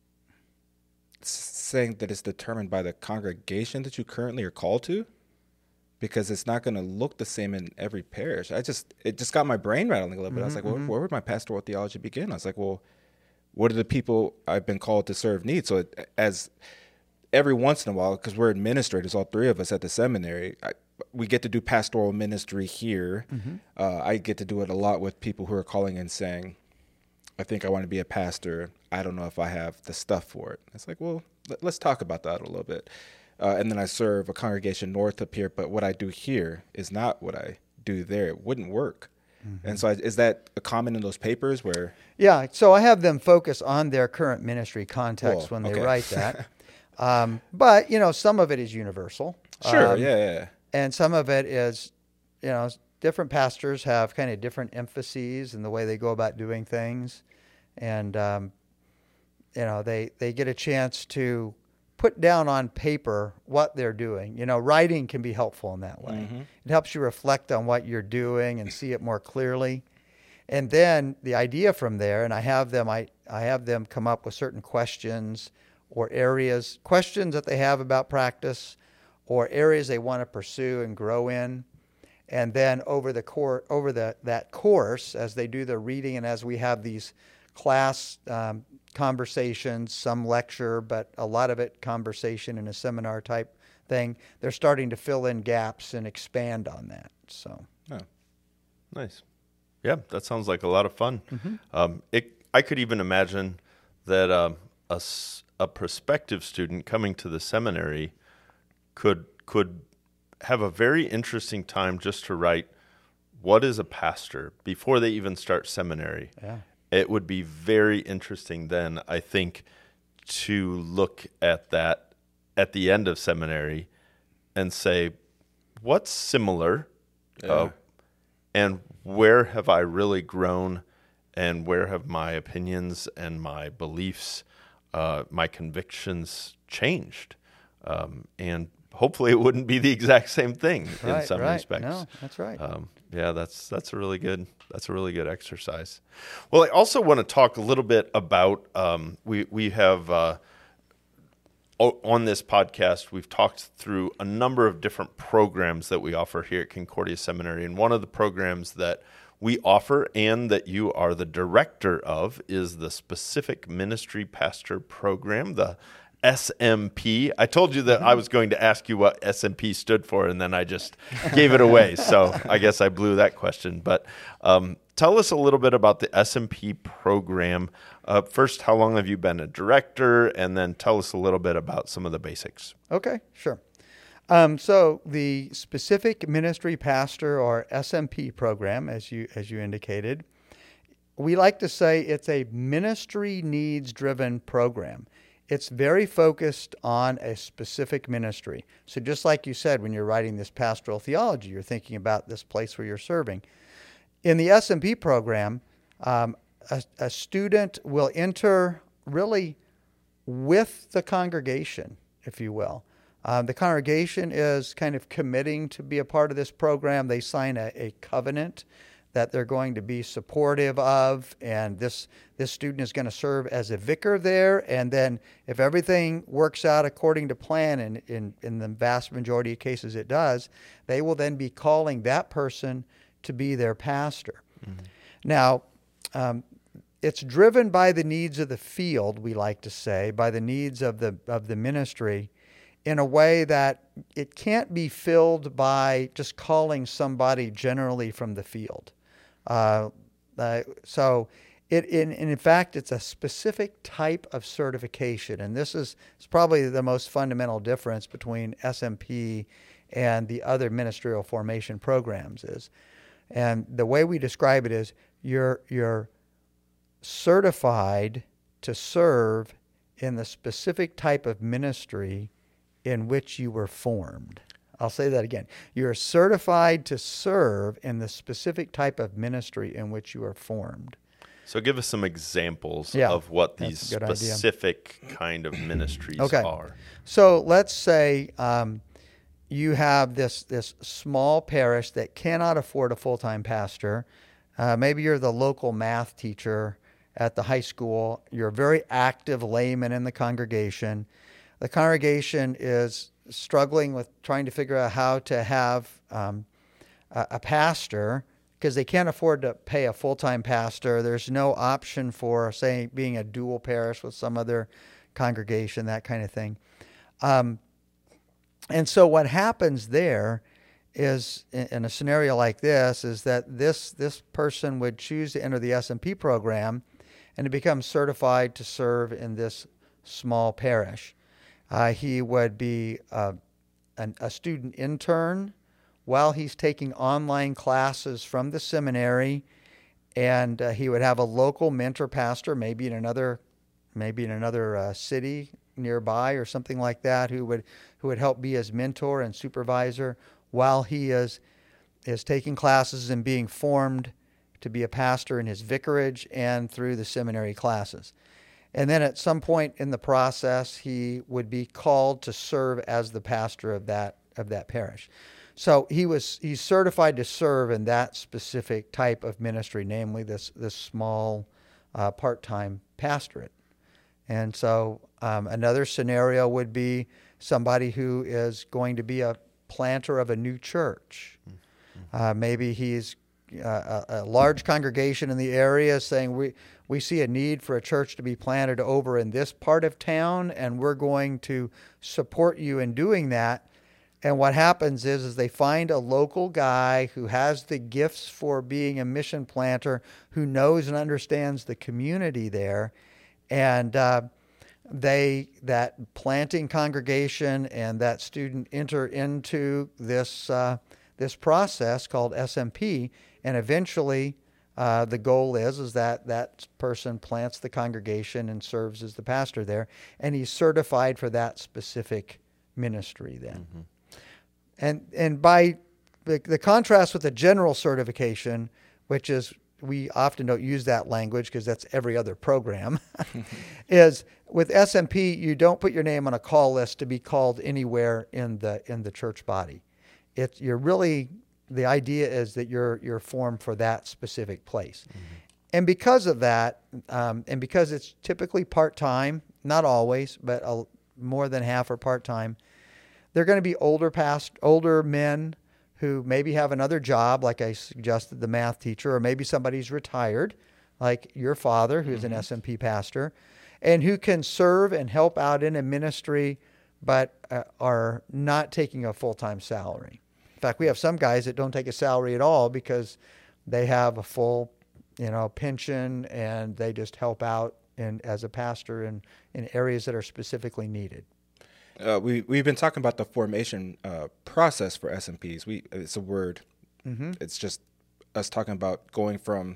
saying that it's determined by the congregation that you currently are called to, because it's not going to look the same in every parish. I just it just got my brain rattling a little bit. Mm-hmm, I was like, well, mm-hmm. where would my pastoral theology begin? I was like, well, what do the people I've been called to serve need? So it, as every once in a while, because we're administrators, all three of us at the seminary, I, we get to do pastoral ministry here. Mm-hmm. Uh, I get to do it a lot with people who are calling and saying, I think I want to be a pastor. I don't know if I have the stuff for it. It's like, well, let, let's talk about that a little bit. Uh, and then I serve a congregation north up here, but what I do here is not what I do there. It wouldn't work. Mm-hmm. And so I, is that a common in those papers where? Yeah, so I have them focus on their current ministry context Whoa, when they okay. write that. um, but, you know, some of it is universal. Sure, um, yeah, yeah. and some of it is, you know, different pastors have kind of different emphases in the way they go about doing things. And, um, you know, they, they get a chance to put down on paper what they're doing. You know, writing can be helpful in that way. Mm-hmm. It helps you reflect on what you're doing and see it more clearly. And then the idea from there, and I have them, I, I have them come up with certain questions or areas, questions that they have about practice or areas they want to pursue and grow in. And then over the course, over the that course, as they do their reading and as we have these class um, conversations, some lecture, but a lot of it conversation in a seminar type thing, they're starting to fill in gaps and expand on that. So, oh, nice. Yeah, that sounds like a lot of fun. Mm-hmm. Um, it, I could even imagine that um, a, a prospective student coming to the seminary could could have a very interesting time just to write, what is a pastor, before they even start seminary. Yeah. It would be very interesting then, I think, to look at that at the end of seminary and say, what's similar? Yeah. Uh, and where have I really grown, and where have my opinions and my beliefs, uh, my convictions changed? Um, and hopefully it wouldn't be the exact same thing right, in some right. respects. No, that's right. Um, yeah, that's that's a really good that's a really good exercise. Well, I also want to talk a little bit about um, we we have. Uh, On this podcast, we've talked through a number of different programs that we offer here at Concordia Seminary. And one of the programs that we offer and that you are the director of is the Specific Ministry Pastor Program, the S M P. I told you that I was going to ask you what S M P stood for, and then I just gave it away. So I guess I blew that question. But um, tell us a little bit about the S M P program. Uh, first, how long have you been a director? And then tell us a little bit about some of the basics. Okay, sure. Um, so the Specific Ministry Pastor, or S M P program, as you as you indicated, we like to say it's a ministry needs-driven program. It's very focused on a specific ministry. So just like you said, when you're writing this pastoral theology, you're thinking about this place where you're serving. In the S M P program, um, a, a student will enter really with the congregation, if you will. Um, the congregation is kind of committing to be a part of this program. They sign a, a covenant that they're going to be supportive of, and this this student is going to serve as a vicar there. And then if everything works out according to plan, and in, in the vast majority of cases it does, they will then be calling that person to be their pastor. Mm-hmm. Now, um, it's driven by the needs of the field, we like to say, by the needs of the of the ministry, in a way that it can't be filled by just calling somebody generally from the field. Uh, uh, so, it in, in fact, it's a specific type of certification, and this is it's probably the most fundamental difference between S M P and the other ministerial formation programs is, and the way we describe it is you're you're certified to serve in the specific type of ministry in which you were formed. I'll say that again. You're certified to serve in the specific type of ministry in which you are formed. So give us some examples yeah, of what these specific idea. kind of ministries okay. are. So let's say um, you have this, this small parish that cannot afford a full-time pastor. Uh, maybe you're the local math teacher at the high school. You're a very active layman in the congregation. The congregation is struggling with trying to figure out how to have um, a, a pastor because they can't afford to pay a full-time pastor. There's no option for, say, being a dual parish with some other congregation, that kind of thing. Um, and so what happens there is, in, in a scenario like this, is that this this person would choose to enter the S M P program and to become certified to serve in this small parish. Uh, he would be uh, an, a student intern while he's taking online classes from the seminary, and uh, he would have a local mentor pastor, maybe in another, maybe in another uh, city nearby or something like that, who would who would help be his mentor and supervisor while he is is taking classes and being formed to be a pastor in his vicarage and through the seminary classes. And then at some point in the process, he would be called to serve as the pastor of that of that parish. So he was he's certified to serve in that specific type of ministry, namely this this small uh, part-time pastorate. And so um, another scenario would be somebody who is going to be a planter of a new church. Uh, maybe he's uh, a, a large congregation in the area saying we we see a need for a church to be planted over in this part of town, and we're going to support you in doing that. And what happens is, is they find a local guy who has the gifts for being a mission planter, who knows and understands the community there, and uh, they that planting congregation and that student enter into this uh, this process called S M P, and eventually uh, the goal is is that that person plants the congregation and serves as the pastor there, and he's certified for that specific ministry then. Mm-hmm. And and by the, the contrast with the general certification, which is, we often don't use that language because that's every other program, is with S M P, you don't put your name on a call list to be called anywhere in the in the church body. It's you're really, the idea is that you're you're formed for that specific place. Mm-hmm. And because of that, um, and because it's typically part-time, not always, but a, more than half are part-time, they're going to be older past older men who maybe have another job, like I suggested, the math teacher, or maybe somebody's retired, like your father, who's mm-hmm. an S M P pastor, and who can serve and help out in a ministry, but uh, are not taking a full-time salary. In fact, we have some guys that don't take a salary at all because they have a full, you know, pension, and they just help out in as a pastor in, in areas that are specifically needed. Uh, we we've been talking about the formation uh, process for S M Ps. We it's a word. Mm-hmm. It's just us talking about going from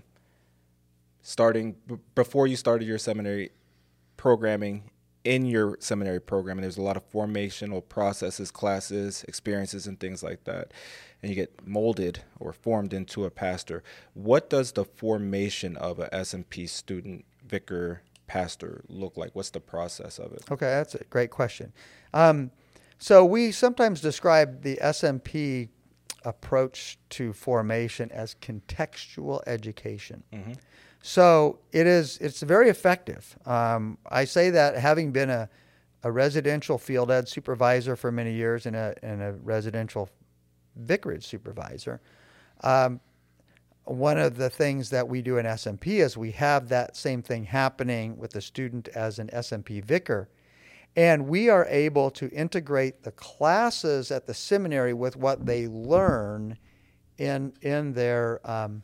starting b- before you started your seminary programming in your seminary program. And there's a lot of formational processes, classes, experiences, and things like that. And you get molded or formed into a pastor. What does the formation of a S M P student, vicar, pastor look like? What's the process of it? Okay, that's a great question. Um, so we sometimes describe the S M P approach to formation as contextual education. Mm-hmm. So it is, it's very effective. Um, I say that having been a, a residential field ed supervisor for many years and a, and a residential vicarage supervisor, um, one of the things that we do in S M P is we have that same thing happening with the student as an S M P vicar. And we are able to integrate the classes at the seminary with what they learn in in their um,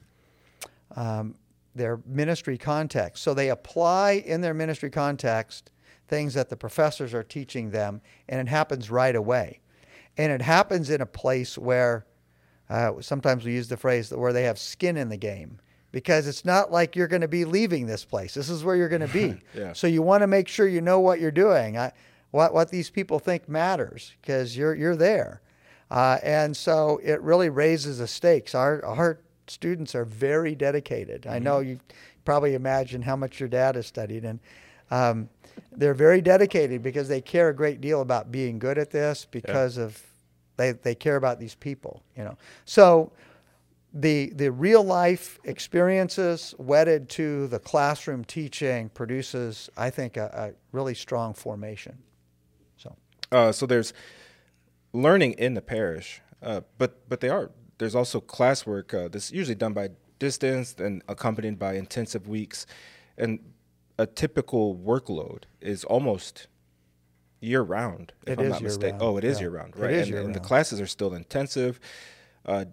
um, their ministry context. So they apply in their ministry context things that the professors are teaching them, and it happens right away. And it happens in a place where uh, sometimes we use the phrase where they have skin in the game, because it's not like you're going to be leaving this place. This is where you're going to be. Yeah. So you want to make sure you know what you're doing, I, what what these people think matters, because you're you're there. Uh, and so it really raises the stakes. Our our students are very dedicated. Mm-hmm. I know you probably imagine how much your dad has studied, and um, they're very dedicated because they care a great deal about being good at this, because yeah. of they they care about these people, you know. So the the real life experiences wedded to the classroom teaching produces, I think, a, a really strong formation. So uh, so there's learning in the parish, uh, but but they are there's also classwork uh, that's usually done by distance and accompanied by intensive weeks, and a typical workload is almost year round, if it I'm not mistaken. Oh, it is yeah. year round, right? It is and, year and round. the classes are still intensive. Uh,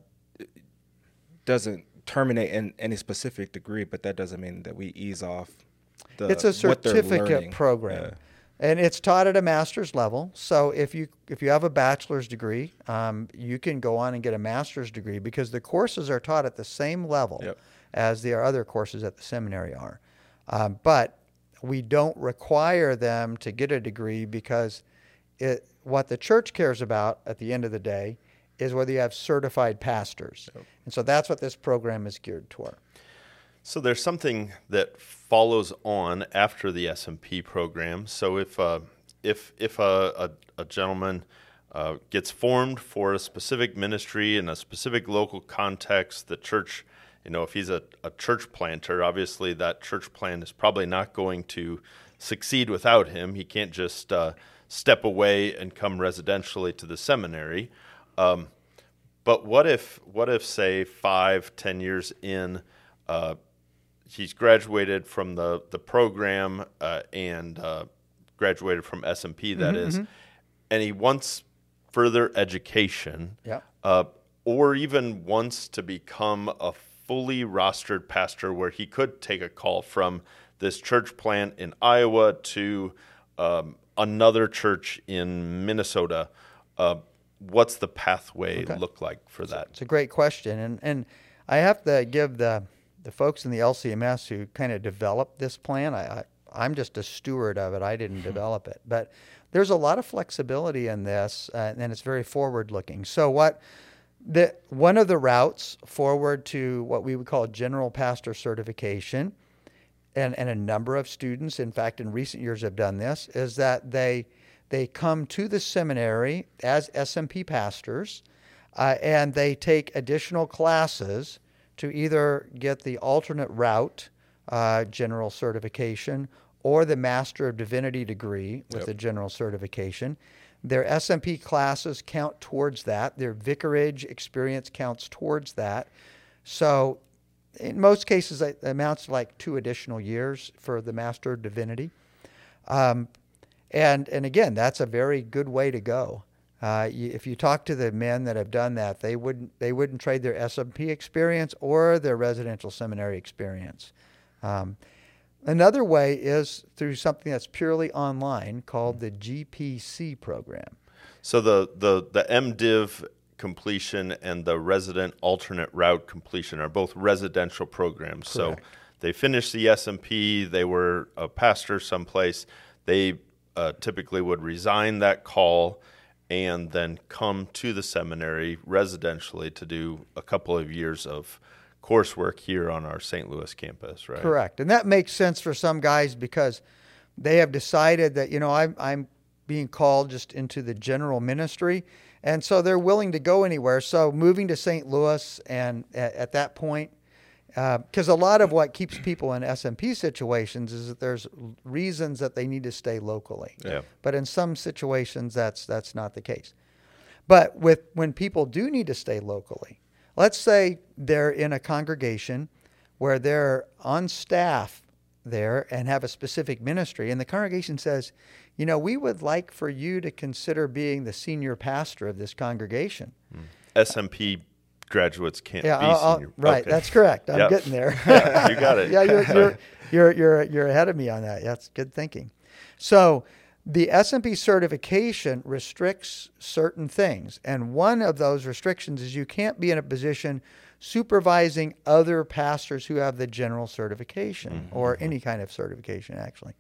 doesn't terminate in any specific degree, but that doesn't mean that we ease off the It's a what they're certificate learning. program. Yeah. And it's taught at a master's level. So if you if you have a bachelor's degree, um, you can go on and get a master's degree, because the courses are taught at the same level Yep. as the other courses at the seminary are. Um, but we don't require them to get a degree, because it, what the church cares about at the end of the day is whether you have certified pastors. Yep. And so that's what this program is geared toward. So there's something that follows on after the S M P program. So if uh, if if a, a, a gentleman uh, gets formed for a specific ministry in a specific local context, the church, you know, if he's a, a church planter, obviously that church plant is probably not going to succeed without him. He can't just uh, step away and come residentially to the seminary. Um, but what if, what if, say, five, ten years in, uh, he's graduated from the the program uh, and uh, graduated from S M P, that mm-hmm, is, mm-hmm. and he wants further education, yeah. uh, or even wants to become a fully rostered pastor where he could take a call from this church plant in Iowa to um, another church in Minnesota. Uh, what's the pathway okay. look like for that? It's a great question. And and I have to give the the folks in the L C M S who kind of developed this plan, I, I, I'm just a steward of it. I didn't develop it. But there's a lot of flexibility in this, uh, and it's very forward-looking. So what the one of the routes forward to what we would call general pastor certification, and, and a number of students, in fact, in recent years have done this, is that they they come to the seminary as S M P pastors, uh, and they take additional classes to either get the alternate route, uh, general certification, or the Master of Divinity degree with yep. a general certification. Their S M P classes count towards that. Their vicarage experience counts towards that. So in most cases, it amounts to like two additional years for the Master of Divinity. Um, and, and again, that's a very good way to go. Uh, you, if you talk to the men that have done that, they wouldn't they wouldn't trade their S M P experience or their residential seminary experience. Um, another way is through something that's purely online called the G P C program. So the the the MDiv completion and the resident alternate route completion are both residential programs. Correct. So they finished the S M P, they were a pastor someplace, they uh, typically would resign that call and then come to the seminary residentially to do a couple of years of coursework here on our Saint Louis campus, right? Correct. And that makes sense for some guys because they have decided that, you know, I'm, I'm being called just into the general ministry, and so they're willing to go anywhere. So moving to Saint Louis, and at, at that point, because uh, a lot of what keeps people in S M P situations is that there's reasons that they need to stay locally. Yeah. But in some situations, that's that's not the case. But with when people do need to stay locally, let's say they're in a congregation where they're on staff there and have a specific ministry, and the congregation says, you know, we would like for you to consider being the senior pastor of this congregation. Mm. S M P graduates can't yeah, be I'll, senior. I'll, right, okay. That's correct. I'm yep. getting there. Yeah, you got it. yeah, you're, you're you're you're you're ahead of me on that. That's good thinking. So the S M P certification restricts certain things, and one of those restrictions is you can't be in a position supervising other pastors who have the general certification mm-hmm. or any kind of certification, actually.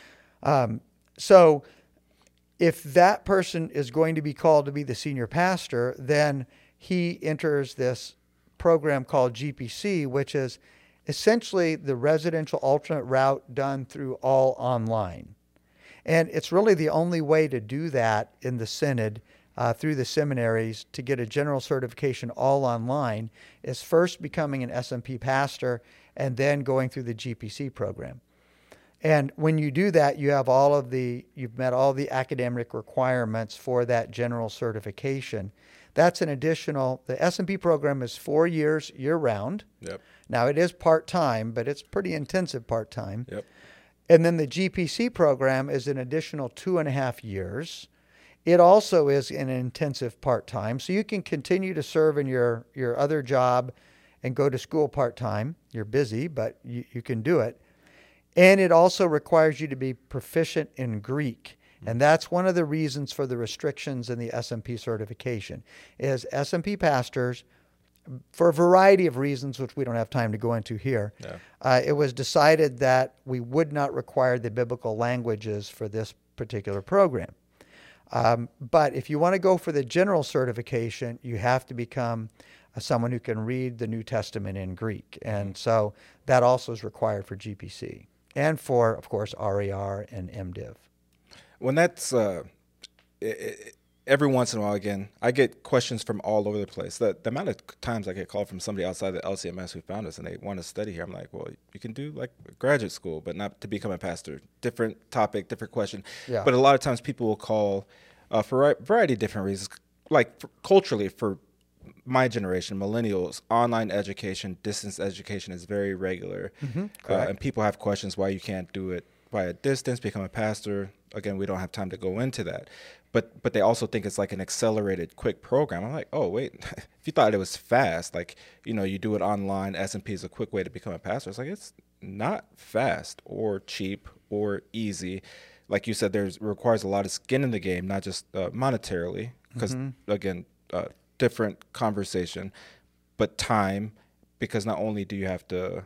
Um, so if that person is going to be called to be the senior pastor, then he enters this program called G P C, which is essentially the residential alternate route done through all online. And it's really the only way to do that in the Synod uh, through the seminaries to get a general certification all online is first becoming an S M P pastor and then going through the G P C program. And when you do that, you have all of the, you've met all the academic requirements for that general certification. That's an additional, the S M P program is four years year-round. Yep. Now, it is part-time, but it's pretty intensive part-time. Yep. And then the G P C program is an additional two and a half years. It also is an intensive part-time, so you can continue to serve in your, your other job and go to school part-time. You're busy, but you, you can do it. And it also requires you to be proficient in Greek. And that's one of the reasons for the restrictions in the S M P certification, is S M P pastors, for a variety of reasons, which we don't have time to go into here, yeah. uh, it was decided that we would not require the biblical languages for this particular program. Um, but if you want to go for the general certification, you have to become uh, someone who can read the New Testament in Greek. And so that also is required for G P C and for, of course, R E R and MDiv. When that's uh, it, it, every once in a while, again, I get questions from all over the place. The, the amount of times I get called from somebody outside the L C M S who found us and they want to study here, I'm like, well, you can do like graduate school, but not to become a pastor. Different topic, different question. Yeah. But a lot of times people will call uh, for a variety of different reasons. Like for, culturally, for my generation, millennials, online education, distance education is very regular. Mm-hmm, uh, and people have questions why you can't do it by a distance, become a pastor. Again, we don't have time to go into that. But but they also think it's like an accelerated, quick program. I'm like, oh, wait, if you thought it was fast, like, you know, you do it online, S and P is a quick way to become a pastor. It's like, it's not fast or cheap or easy. Like you said, there's requires a lot of skin in the game, not just uh, monetarily, because, mm-hmm. again, uh, different conversation, but time, because not only do you have to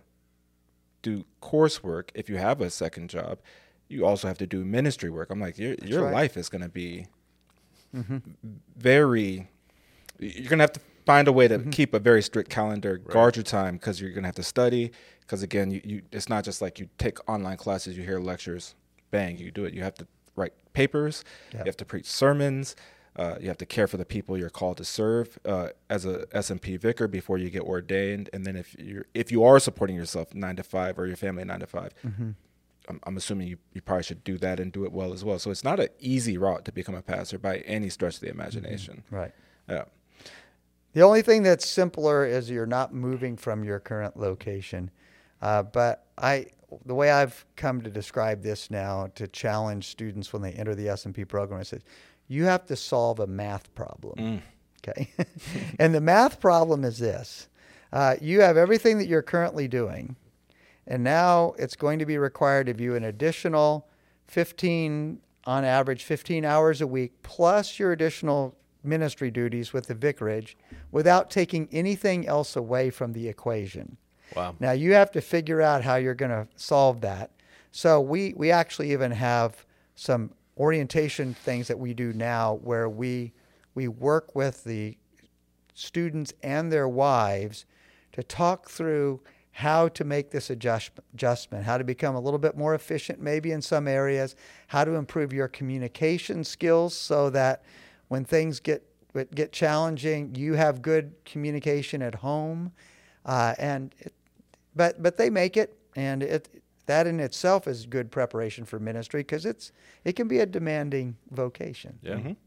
do coursework if you have a second job, you also have to do ministry work. I'm like, your your right. life is going to be mm-hmm. very, you're going to have to find a way to mm-hmm. keep a very strict calendar, right. guard your time, because you're going to have to study. Because again, you, you it's not just like you take online classes, you hear lectures, bang, you do it. You have to write papers, yep. you have to preach sermons, uh, you have to care for the people you're called to serve uh, as a S M P vicar before you get ordained. And then if you're if you are supporting yourself nine to five or your family nine to five, mm-hmm. I'm, I'm assuming you, you probably should do that and do it well as well. So it's not an easy route to become a pastor by any stretch of the imagination. Mm-hmm. Right. Yeah. The only thing that's simpler is you're not moving from your current location. Uh, but I, the way I've come to describe this now to challenge students when they enter the S and P program, I said, you have to solve a math problem. Mm. Okay. And the math problem is this. Uh, you have everything that you're currently doing, and now it's going to be required of you an additional fifteen, on average, fifteen hours a week, plus your additional ministry duties with the vicarage, without taking anything else away from the equation. Wow. Now, you have to figure out how you're going to solve that. So we, we actually even have some orientation things that we do now where we we work with the students and their wives to talk through how to make this adjust, adjustment, how to become a little bit more efficient maybe in some areas, how to improve your communication skills so that when things get get challenging, you have good communication at home. Uh, and it, but but they make it, and it that in itself is good preparation for ministry because it's it can be a demanding vocation. Yeah. Mm-hmm.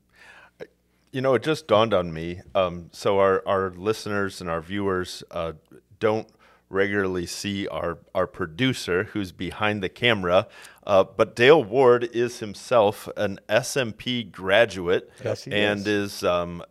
You know, it just dawned on me. Um, so our, our listeners and our viewers uh, don't regularly see our, our producer who's behind the camera, uh, but Dale Ward is himself an S M P graduate. Yes, he and is. is um,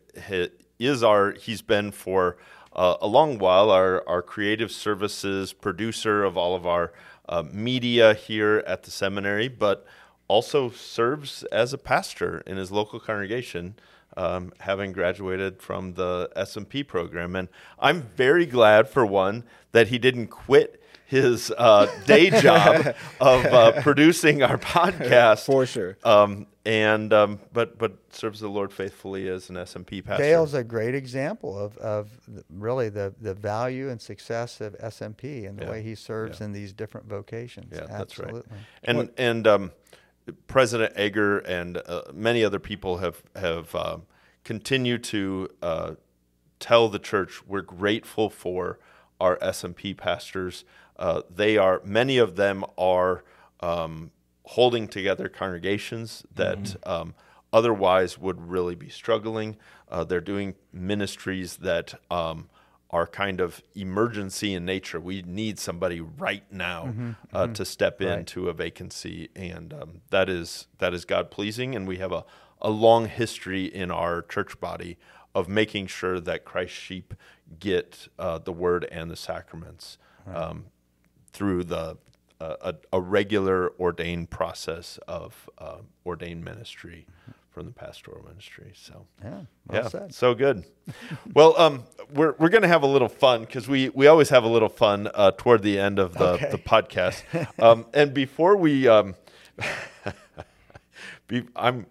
is our he's been for uh, a long while our our creative services producer of all of our uh, media here at the seminary, but also serves as a pastor in his local congregation, um, having graduated from the S M P program. And I'm very glad, for one, that he didn't quit his uh, day job of uh, producing our podcast. For sure. Um, and um, but but serves the Lord faithfully as an S M P pastor. Dale's a great example of, of really the, the value and success of S M P and the Yeah. way he serves Yeah. in these different vocations. Yeah, that's right. Absolutely. And What- and um, President Egger and uh, many other people have have uh, continued to uh, tell the church we're grateful for our S M P pastors. Uh, they are many of them are um, holding together congregations that Mm-hmm. um, otherwise would really be struggling. Uh, they're doing ministries that um, are kind of emergency in nature. We need somebody right now Mm-hmm, uh, to step Right. into a vacancy, and um, that is that is God pleasing. And we have a, a long history in our church body of making sure that Christ's sheep get uh, the word and the sacraments um, through the uh, a, a regular ordained process of uh, ordained ministry from the pastoral ministry. So Yeah, well yeah, said. so good. Well, um, we're we're gonna have a little fun because we, we always have a little fun uh, toward the end of the, Okay. the podcast. Um, and before we, um, be, I'm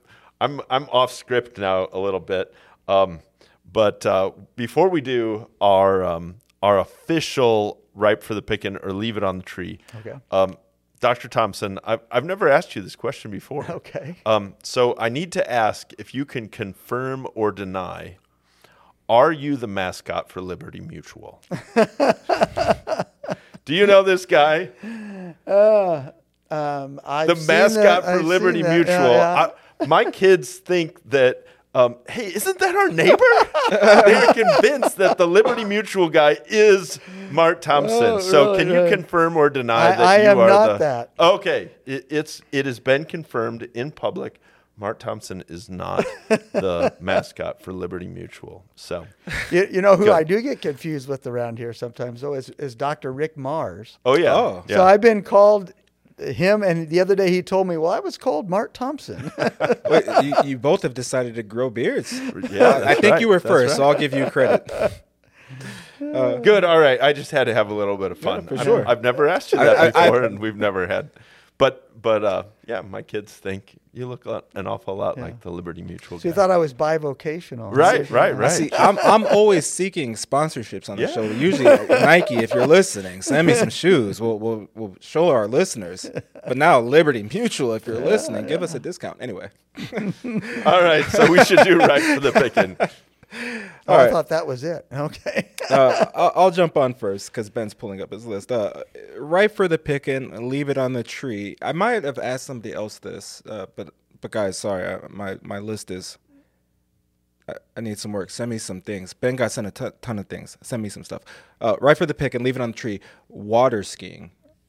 I'm I'm off script now a little bit, um, but uh, before we do our um, our official ripe for the picking or leave it on the tree, Okay. um, Doctor Thompson, I've I've never asked you this question before. Okay. Um, so I need to ask if you can confirm or deny: are you the mascot for Liberty Mutual? Do you know this guy? Uh, um, I've The seen mascot that. for I've Liberty seen that. Mutual. Yeah, yeah. I, my kids think that, um, hey, isn't that our neighbor? They're convinced that the Liberty Mutual guy is Mart Thompson. Oh, so really, can you really? confirm or deny I- that I you am are not the, that. Okay, it, it's it has been confirmed in public. Mart Thompson is not the mascot for Liberty Mutual. So, You, you know who Good. I do get confused with around here sometimes, though, is, is Doctor Rick Mars. oh yeah, Oh. yeah. So I've been called him, and the other day he told me, well, I was called Mart Thompson. Wait, you, you both have decided to grow beards. yeah, I that's think right, you were that's first, right. so I'll give you credit. Good. All right. I just had to have a little bit of fun. for I- sure. I've never asked you I- that I- I- before, and we've never had. But but uh, yeah, my kids think you look a lot, an awful lot like the Liberty Mutual So you guy. thought I was bivocational. Right, right, I right. see, I'm I'm always seeking sponsorships on the Yeah. show. Usually Nike, if you're listening, send me some shoes. We'll we'll we'll show our listeners. But now Liberty Mutual, if you're listening, give us a discount. Anyway, All right. So we should do right for the picking. Oh, All I right. thought that was it. Okay. uh, I'll, I'll jump on first because Ben's pulling up his list. Uh, right for the picking, leave it on the tree. I might have asked somebody else this, uh, but but guys, sorry, I, my my list is. I, I need some work. Send me some things. Ben got sent a ton, ton of things. Send me some stuff. Uh, right for the pick and leave it on the tree. Water skiing.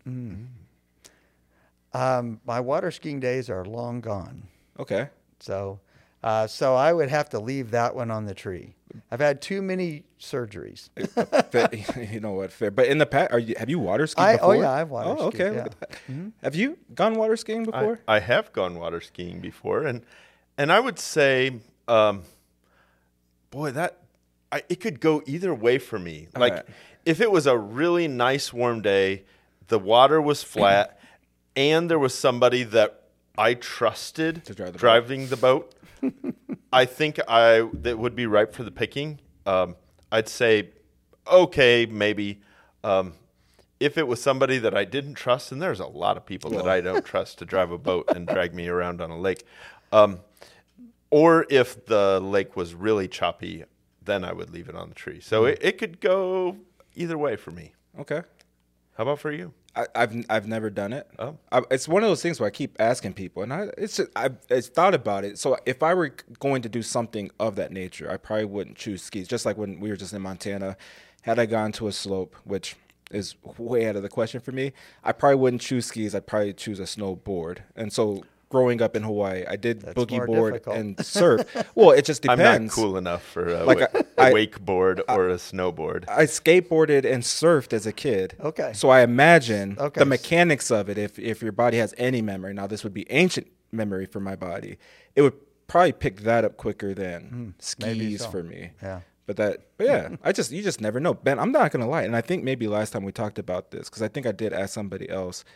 Um, my water skiing days are long gone. Okay. So, uh, so I would have to leave that one on the tree. I've had too many surgeries. Fair, you know what? Fair. But in the past, are you have you water skied I- oh, before? yeah, I've water Oh, skied, okay. yeah. Look at that. Have you gone water skiing I, before? I have gone water skiing before, and and I would say, um, boy, that I, it could go either way for me. All Like right. if it was a really nice warm day, the water was flat, and there was somebody that I trusted To drive the boat. driving the boat. I think I that would be ripe for the picking. Um, I'd say, okay, maybe. Um, if it was somebody that I didn't trust, and there's a lot of people that I don't trust to drive a boat and drag me around on a lake, um, or if the lake was really choppy, then I would leave it on the tree. So it, it could go either way for me. Okay. How about for you? I, I've I've never done it. Oh. I, it's one of those things where I keep asking people, and I it's just, I've, I've thought about it. So if I were going to do something of that nature, I probably wouldn't choose skis. Just like when we were just in Montana, had I gone to a slope, which is way out of the question for me, I probably wouldn't choose skis. I'd probably choose a snowboard. And so growing up in Hawaii, I did That's boogie more board difficult. and surf. Well, it just I'm depends. not cool enough for a, Like, wa- I- a wakeboard or a snowboard. I skateboarded and surfed as a kid. Okay. So I imagine Okay. the mechanics of it, if if your body has any memory, now this would be ancient memory for my body, it would probably pick that up quicker than maybe skis so. for me. Yeah. But that, but yeah, I just you just never know. Ben, I'm not gonna lie, and I think maybe last time we talked about this because I think I did ask somebody else.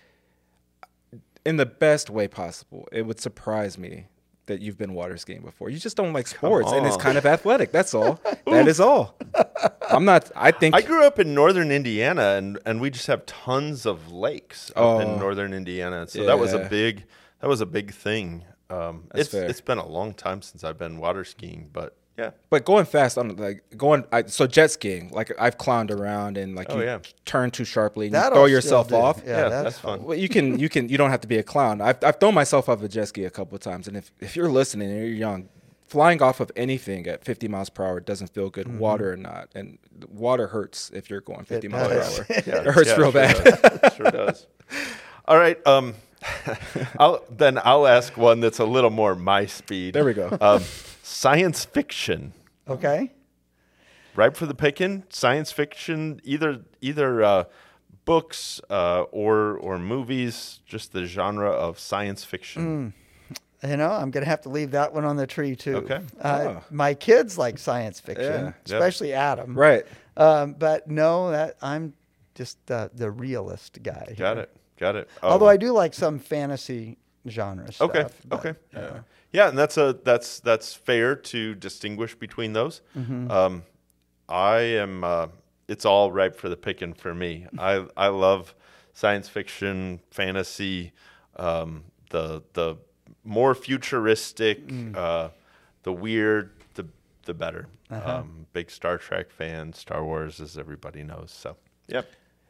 In the best way possible, it would surprise me that you've been water skiing before. You just don't like sports, and it's on. kind of athletic. That's all. That is all. I'm not. I think I grew up in northern Indiana, and, and we just have tons of lakes up Oh. in northern Indiana. So that was a Yeah. big that was a big thing. Um, That's it's fair. it's been a long time since I've been water skiing, but yeah, But going fast on like going, I, so jet skiing, like I've clowned around and like Oh, you yeah. turn too sharply and That you I'll throw still yourself do. off. Yeah, Yeah, that's, that's fun. Well, you can, you can, you don't have to be a clown. I've, I've thrown myself off a jet ski a couple of times, and if, if you're listening and you're young, flying off of anything at fifty miles per hour doesn't feel good, water or not, and water hurts if you're going fifty It miles per does. hour. Yeah, It hurts yeah, real sure bad. does. It sure does. All right. Um, I'll, then I'll ask one that's a little more my speed. There we go. Um, science fiction. Okay. Ripe for the picking. Science fiction, either either uh, books uh, or or movies. Just the genre of science fiction. You know, I'm going to have to leave that one on the tree too. Okay. Uh, Oh. My kids like science fiction, Yeah. Yep. especially Adam. Right. Um, but no, that I'm just uh, the realist guy. Got it. Got it. Oh, Although I do like some fantasy genre stuff. Okay. but, Okay. uh, Yeah, and that's a that's that's fair to distinguish between those. Mm-hmm. Um, I am. Uh, it's all ripe for the picking for me. I I love science fiction, fantasy, um, the the more futuristic, Mm. uh, the weird, the the better. Uh-huh. Um, big Star Trek fan, Star Wars, as everybody knows. So, yep.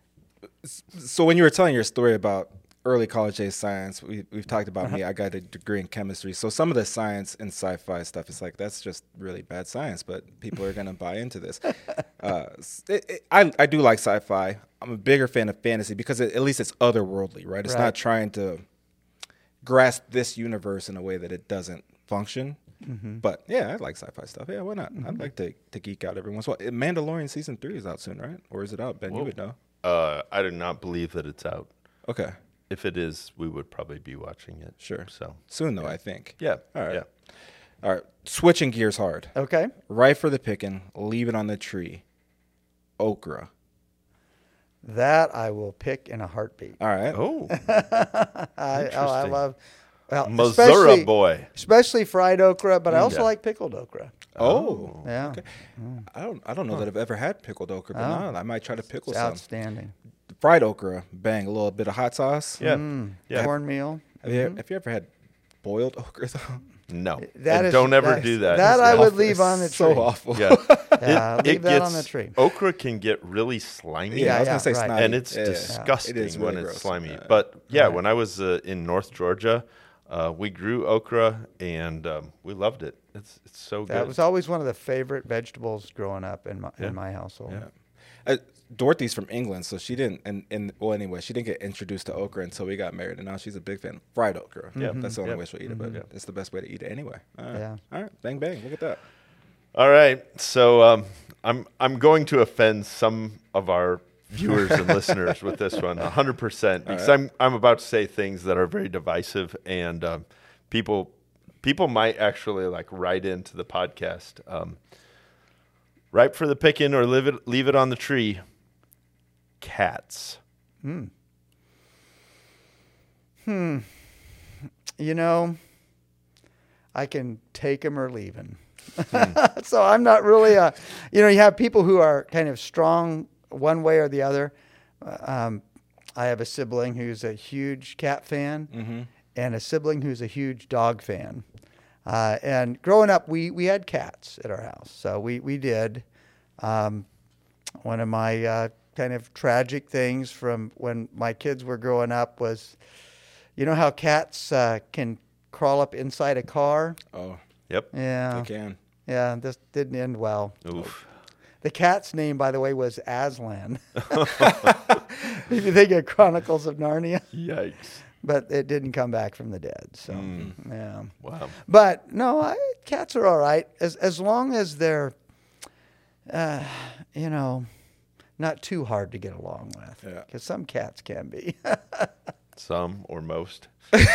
So when you were telling your story about early college days science, we, we've talked about me. I got a degree in chemistry. So some of the science and sci-fi stuff is like, that's just really bad science, but people are going to buy into this. Uh, it, it, I, I do like sci-fi. I'm a bigger fan of fantasy because it, at least it's otherworldly, right? It's Right. not trying to grasp this universe in a way that it doesn't function. Mm-hmm. But yeah, I like sci-fi stuff. Yeah, why not? Mm-hmm. I'd like to, to geek out every once in a while. Mandalorian season three is out soon, right? Or is it out? Ben, Whoa. you would know. Uh, I do not believe that it's out. Okay. If it is, we would probably be watching it. Sure. So Soon, though, I think. yeah. All right. Yeah. All right. Switching gears hard. Okay. Right for the picking. Leave it on the tree. Okra. That I will pick in a heartbeat. All right. Oh, I, oh, I Interesting. love well, Missouri especially, boy. especially fried okra, but I also Yeah. like pickled okra. Oh. Yeah, Okay. I don't. I don't know that I've ever had pickled okra, but Oh. no, I might try to pickle it's some. outstanding. Fried okra. Bang. A little bit of hot sauce. Yeah. Mm, Yeah. cornmeal. Have you, have you ever had boiled okra though? No. That And is- don't ever that- do that. that It's I would awful. leave on the It's so tree. awful. Yeah. Yeah, leave that on the gets- tree. Okra can get really slimy. Yeah, I was yeah, gonna say right. snotty. And it's Yeah. disgusting It is when really it's gross. slimy. Yeah. But yeah, Right. when I was uh, in North Georgia, uh, we grew okra and um, we loved it. It's it's so That good. was always one of the favorite vegetables growing up in my Yeah. in my household. Yeah. Uh, Dorothy's from England, so she didn't. And, and well, anyway, she didn't get introduced to okra until we got married, and now she's a big fan of fried okra. Yeah. That's the only Yeah. way she'll eat it, but it's the best way to eat it anyway. All right. Yeah. All right. Bang bang. Look at that. All right. So um, I'm I'm going to offend some of our viewers and listeners with this one, one hundred percent, because right. I'm I'm about to say things that are very divisive, and um, people people might actually like write into the podcast. Um, ripe for the picking or leave it leave it on the tree. Cats. You know, I can take them or leave them. So I'm not really a, you know, you have people who are kind of strong one way or the other. Uh, Um, I have a sibling who's a huge cat fan and a sibling who's a huge dog fan. Uh, and growing up, we, we had cats at our house. So we, we did. Um, one of my uh, kind of tragic things from when my kids were growing up was, you know how cats uh, can crawl up inside a car? Oh, Yep. Yeah. I can. Yeah, this didn't end well. Oof. The cat's name, by the way, was Aslan. If you think of Chronicles of Narnia. Yikes. But it didn't come back from the dead. So, Mm. yeah. Wow. But no, I, cats are all right as as long as they're, uh, you know, not too hard to get along with. Yeah. Because some cats can be. Some or most.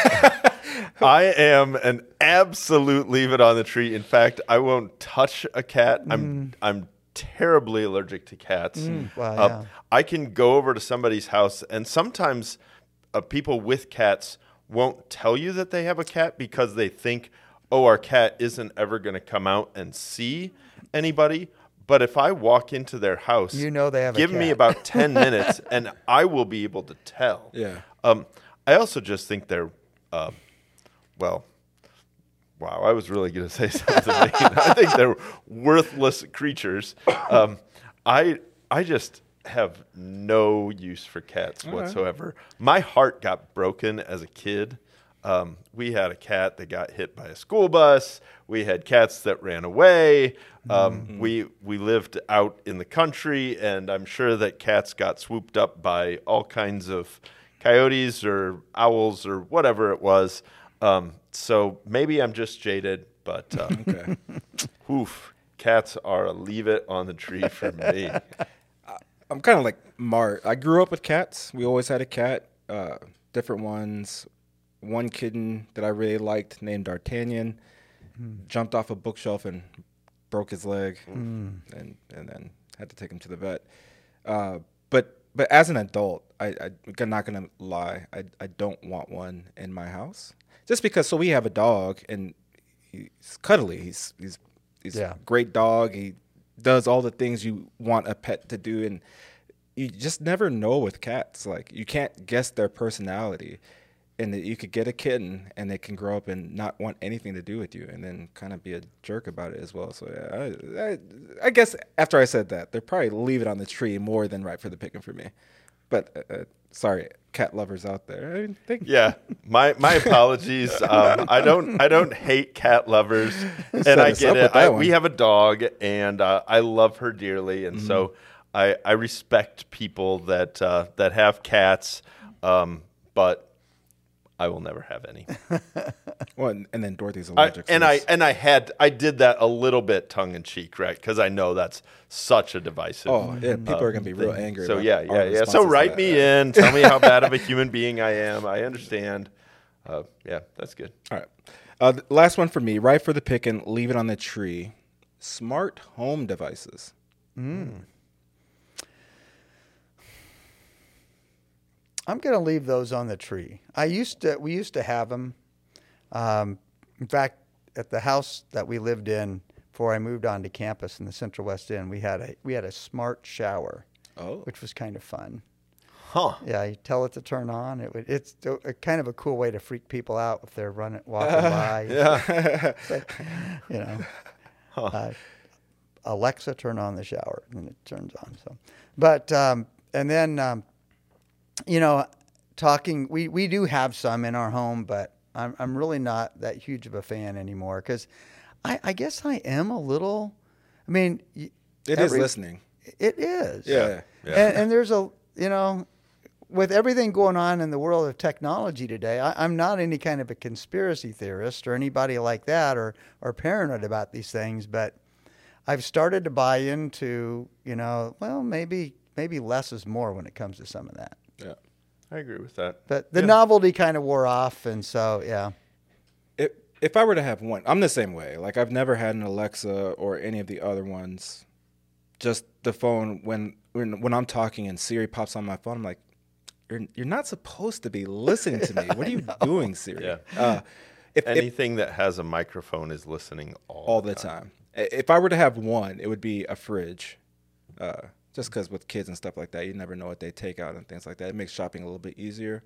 I am an absolute leave it on the tree. In fact, I won't touch a cat. I'm I'm terribly allergic to cats. Wow, Uh, yeah. I can go over to somebody's house, and sometimes uh, people with cats won't tell you that they have a cat because they think, oh, our cat isn't ever going to come out and see anybody. But if I walk into their house, You know they have a give me cat. about ten minutes, and I will be able to tell. Yeah. Um, I also just think they're, uh, well, wow, I was really going to say something mean. I think they're worthless creatures. Um, I I just have no use for cats whatsoever. My heart got broken as a kid. Um, we had a cat that got hit by a school bus. We had cats that ran away. Um, Mm-hmm. We we lived out in the country, and I'm sure that cats got swooped up by all kinds of coyotes or owls or whatever it was. Um, so maybe I'm just jaded, but uh, Okay. oof, cats are a leave it on the tree for me. I'm kind of like Mart. I grew up with cats. We always had a cat, uh, different ones. One kitten that I really liked named D'Artagnan jumped off a bookshelf and broke his leg, and and then had to take him to the vet. Uh, but but as an adult, I, I'm not gonna lie. I I don't want one in my house just because. So we have a dog, and he's cuddly. He's he's he's Yeah. a great dog. He does all the things you want a pet to do, and you just never know with cats. Like, you can't guess their personality, and that you could get a kitten and they can grow up and not want anything to do with you, and then kind of be a jerk about it as well. So yeah, I, I, I guess after I said that, they're probably leave it on the tree more than right for the picking for me. But uh, sorry, cat lovers out there. I mean, they, Yeah, my my apologies. Um, I don't I don't hate cat lovers, and Set I us get up it. with that I, one. we have a dog, and uh, I love her dearly, and so I, I respect people that uh, that have cats, um, but I will never have any. well, and, and then Dorothy's I, allergic. and so I it's- and I had I did that a little bit tongue in cheek, right? Because I know that's such a divisive. oh yeah, people uh, are gonna be real thing. angry. So about yeah, our yeah, yeah. responses So to write that. me in. Tell me how bad of a human being I am. I understand. Uh, yeah, that's good. All right. Uh, the last one for me, right for the pick and leave it on the tree. Smart home devices. I'm going to leave those on the tree. I used to, we used to have them. Um, in fact, at the house that we lived in before I moved on to campus in the Central West End, we had a we had a smart shower, Oh. which was kind of fun. Huh. Yeah, you tell it to turn on. It would, it's a, a kind of a cool way to freak people out if they're running, walking by. Yeah. You know, uh, Alexa, turn on the shower, and it turns on. So, but um, and then um, you know, talking. We we do have some in our home, but I'm I'm really not that huge of a fan anymore because I I guess I am a little. I mean, y- It is every- listening. It is. Yeah. Yeah. And, and there's a you know. With everything going on in the world of technology today, I, I'm not any kind of a conspiracy theorist or anybody like that or, or paranoid about these things, but I've started to buy into, you know, well, maybe maybe less is more when it comes to some of that. Yeah. I agree with that. But the Yeah. novelty kind of wore off, and so, yeah. If if I were to have one, I'm the same way. Like, I've never had an Alexa or any of the other ones. Just the phone, when when when I'm talking and Siri pops on my phone, I'm like, You're, you're not supposed to be listening to me. What are you doing, Siri? Yeah. Uh, if, if, Anything that has a microphone is listening all, all the time. If I were to have one, it would be a fridge. Uh, just because with kids and stuff like that, you never know what they take out and things like that. It makes shopping a little bit easier.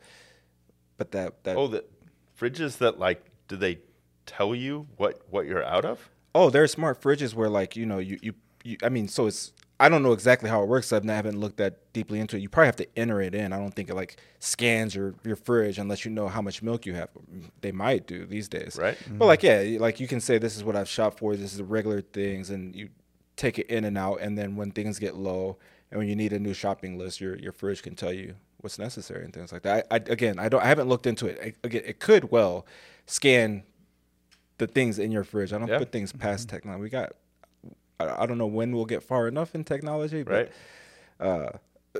But that that Oh, the fridges that like, do they tell you what, what you're out of? oh, there are smart fridges where, like, you know, you, you, you I mean, so it's, I don't know exactly how it works. I haven't looked that deeply into it. You probably have to enter it in. I don't think it like scans your, your fridge unless you know how much milk you have. They might do these days. Right. But like, yeah, like you can say, this is what I've shopped for. This is the regular things. And you take it in and out. And then when things get low and when you need a new shopping list, your, your fridge can tell you what's necessary and things like that. I, I again, I don't, I haven't looked into it. I, again, it could well scan the things in your fridge. I don't Yeah. put things past technology. We got, I, I don't know when we'll get far enough in technology, but Right. uh,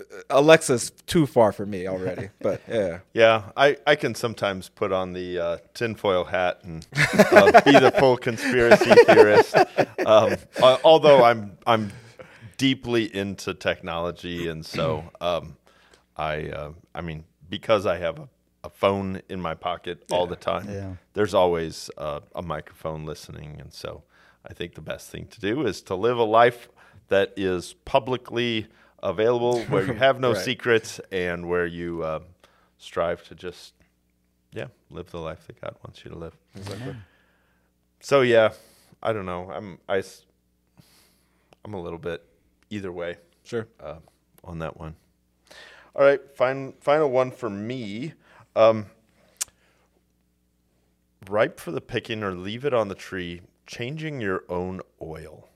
Alexa's too far for me already. But yeah, Yeah, I, I can sometimes put on the uh, tinfoil hat and uh, be the full conspiracy theorist. Um, uh, although I'm I'm deeply into technology, and so um, I uh, I mean because I have a, a phone in my pocket all the time, Yeah. there's always uh, a microphone listening, and so I think the best thing to do is to live a life that is publicly available, where you have no Right. secrets, and where you uh, strive to just, yeah, live the life that God wants you to live. exactly. So yeah, I don't know. I'm I, s- I'm a little bit either way Sure. uh, on that one. All right, fin- final one for me. Um, ripe for the picking or leave it on the tree. Changing your own oil.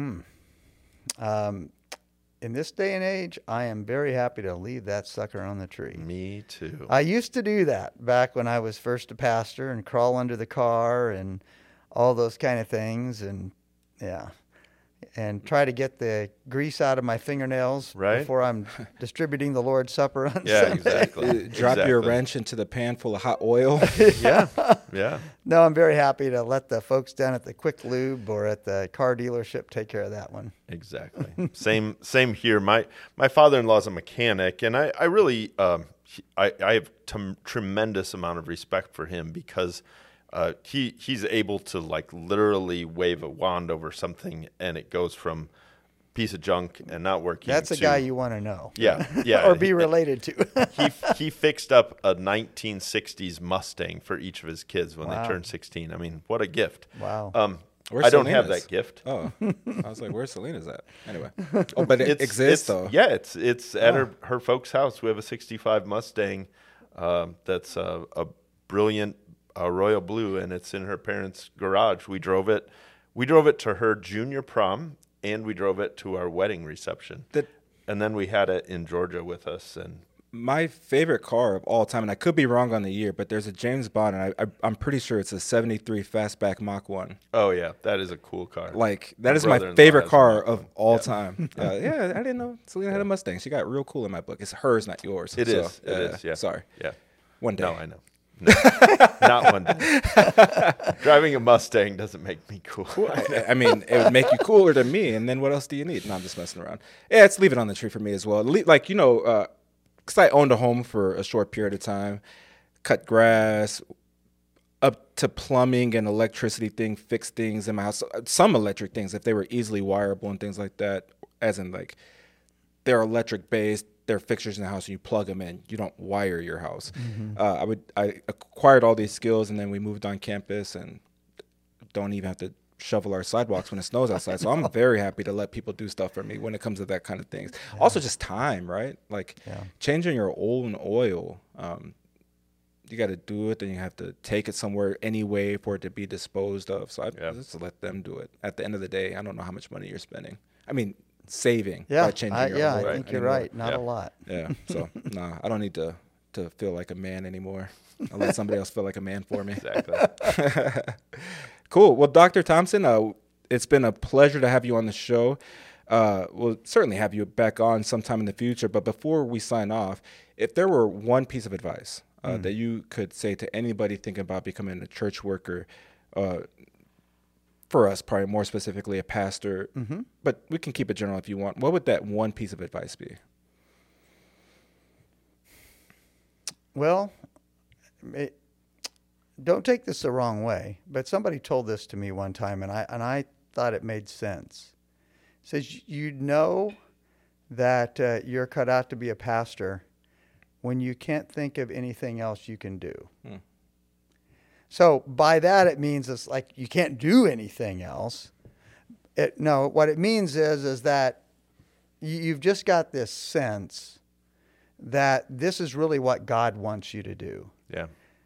Um, in this day and age, I am very happy to leave that sucker on the tree. Me too. I used to do that back when I was first a pastor and crawl under the car and all those kind of things. And yeah, and try to get the grease out of my fingernails Right. before I'm distributing the Lord's Supper on yeah, Sunday. exactly. Uh, Drop your Exactly. wrench into the pan full of hot oil. Yeah, yeah. No, I'm very happy to let the folks down at the Quick Lube or at the car dealership take care of that one. Exactly. same same here. My my father-in-law is a mechanic, and I I really um he- I I have t- tremendous amount of respect for him because Uh, he he's able to like literally wave a wand over something and it goes from piece of junk and not working. That's a to, guy you want to know. Yeah, yeah, or be related to. he he fixed up a nineteen sixties Mustang for each of his kids when Wow. they turned sixteen. I mean, what a gift! Wow. Um, Where's I don't have Selena's? that gift. Oh, I was like, where's Selena's at? Anyway. Oh, but it It's, exists, it's- though. Yeah, it's it's at Oh. her her folks' house. We have a sixty-five Mustang um, that's a, a brilliant uh, royal blue, and it's in her parents' garage. We drove it. We drove it to her junior prom, and we drove it to our wedding reception. That- and then we had it in Georgia with us. And My favorite car of all time, and I could be wrong on the year, but there's a James Bond, and I, I, I'm pretty sure it's a seventy-three Fastback Mach one. oh yeah, that is a cool car. Like, that My is my brother-in-law favorite has a car Mach of one. all Yeah. time. Uh, yeah, I didn't know Selena had a Mustang. She got real cool in my book. It's hers, not yours. It So, is. It uh, is. Yeah. Sorry. Yeah. One day. No, I know. No, not one day. Driving a Mustang doesn't make me cool. I I mean, it would make you cooler than me, and then what else do you need? No, I'm just messing around. Yeah, it's leave it on the tree for me as well. Le- Like, you know, because I owned a home for a short period of time, cut grass, up to plumbing and electricity thing, fix things in my house. Some electric things, if they were easily wireable and things like that, as in like they're electric based, they're fixtures in the house and you plug them in. You don't wire your house. Uh, I would I acquired all these skills, and then we moved on campus and don't even have to shovel our sidewalks when it snows outside. So I'm very happy to let people do stuff for me when it comes to that kind of things. Also, just time, right? Like Yeah. changing your own oil. Um, you got to do it, then you have to take it somewhere anyway for it to be disposed of. So I Yeah. just let them do it. At the end of the day, I don't know how much money you're spending. I mean, saving Yeah, by changing I, your yeah, oil I think you're anymore. right. Not Yeah. a lot. Yeah. So nah, I don't need to to feel like a man anymore. I'll let somebody else feel like a man for me. Exactly. Cool. Well, Doctor Thompson, uh, it's been a pleasure to have you on the show. Uh, we'll certainly have you back on sometime in the future. But before we sign off, if there were one piece of advice uh, Mm. that you could say to anybody thinking about becoming a church worker, uh, for us, probably more specifically a pastor, Mm-hmm. but we can keep it general if you want, what would that one piece of advice be? Well, it, don't take this the wrong way, but somebody told this to me one time, and I and I thought it made sense. It says you know that uh, you're cut out to be a pastor when you can't think of anything else you can do. Hmm. So by that it means it's like you can't do anything else. It, no, what it means is is that you, you've just got this sense that this is really what God wants you to do. Yeah.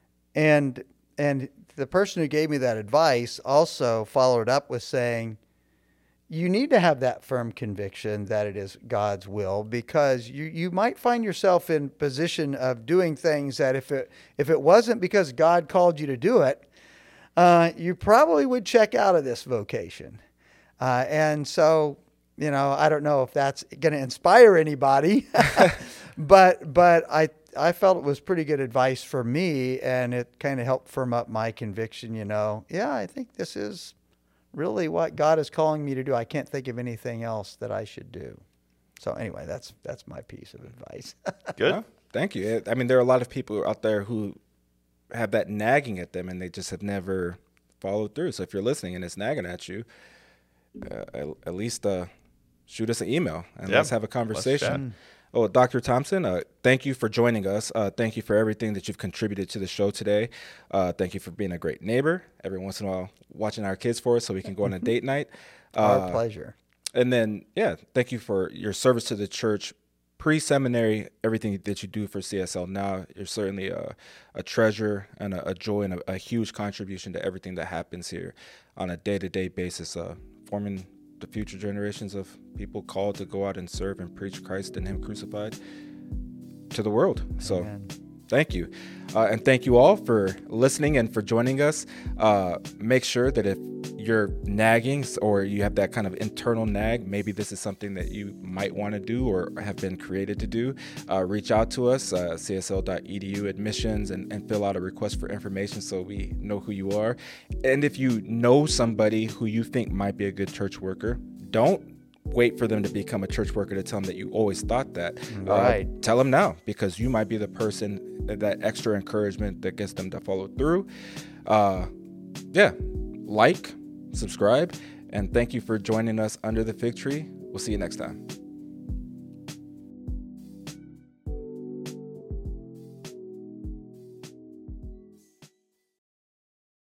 And and the person who gave me that advice also followed up with saying, you need to have that firm conviction that it is God's will, because you, you might find yourself in position of doing things that if it if it wasn't because God called you to do it, uh, you probably would check out of this vocation. Uh, and so, you know, I don't know if that's going to inspire anybody, but but I I felt it was pretty good advice for me, and it kind of helped firm up my conviction. You know, yeah, I think this is really what God is calling me to do. I can't think of anything else that I should do. So anyway, that's that's my piece of advice. Good. Well, thank you. I mean, there are a lot of people out there who have that nagging at them, and they just have never followed through. So if you're listening and it's nagging at you, uh, at, at least uh, shoot us an email and Yeah, let's have a let's conversation. Oh, Doctor Thompson, uh, thank you for joining us. Uh, thank you for everything that you've contributed to the show today. Uh, thank you for being a great neighbor. Every once in a while, watching our kids for us so we can go on a date night. Our Uh, pleasure. And then, yeah, thank you for your service to the church, pre-seminary, everything that you do for C S L now. You're certainly a, a treasure and a, a joy and a, a huge contribution to everything that happens here on a day-to-day basis, uh, forming the future generations of people called to go out and serve and preach Christ and Him crucified to the world. So Amen. thank you. Uh, and thank you all for listening and for joining us. Uh, make sure that if you're nagging or you have that kind of internal nag, maybe this is something that you might want to do or have been created to do, uh, reach out to us, uh, c s l dot e d u admissions, and, and fill out a request for information so we know who you are. And if you know somebody who you think might be a good church worker, don't wait for them to become a church worker to tell them that you always thought that. Right. Uh, tell them now, because you might be the person, that extra encouragement that gets them to follow through. Uh, yeah, like, subscribe, and thank you for joining us under the fig tree. We'll see you next time.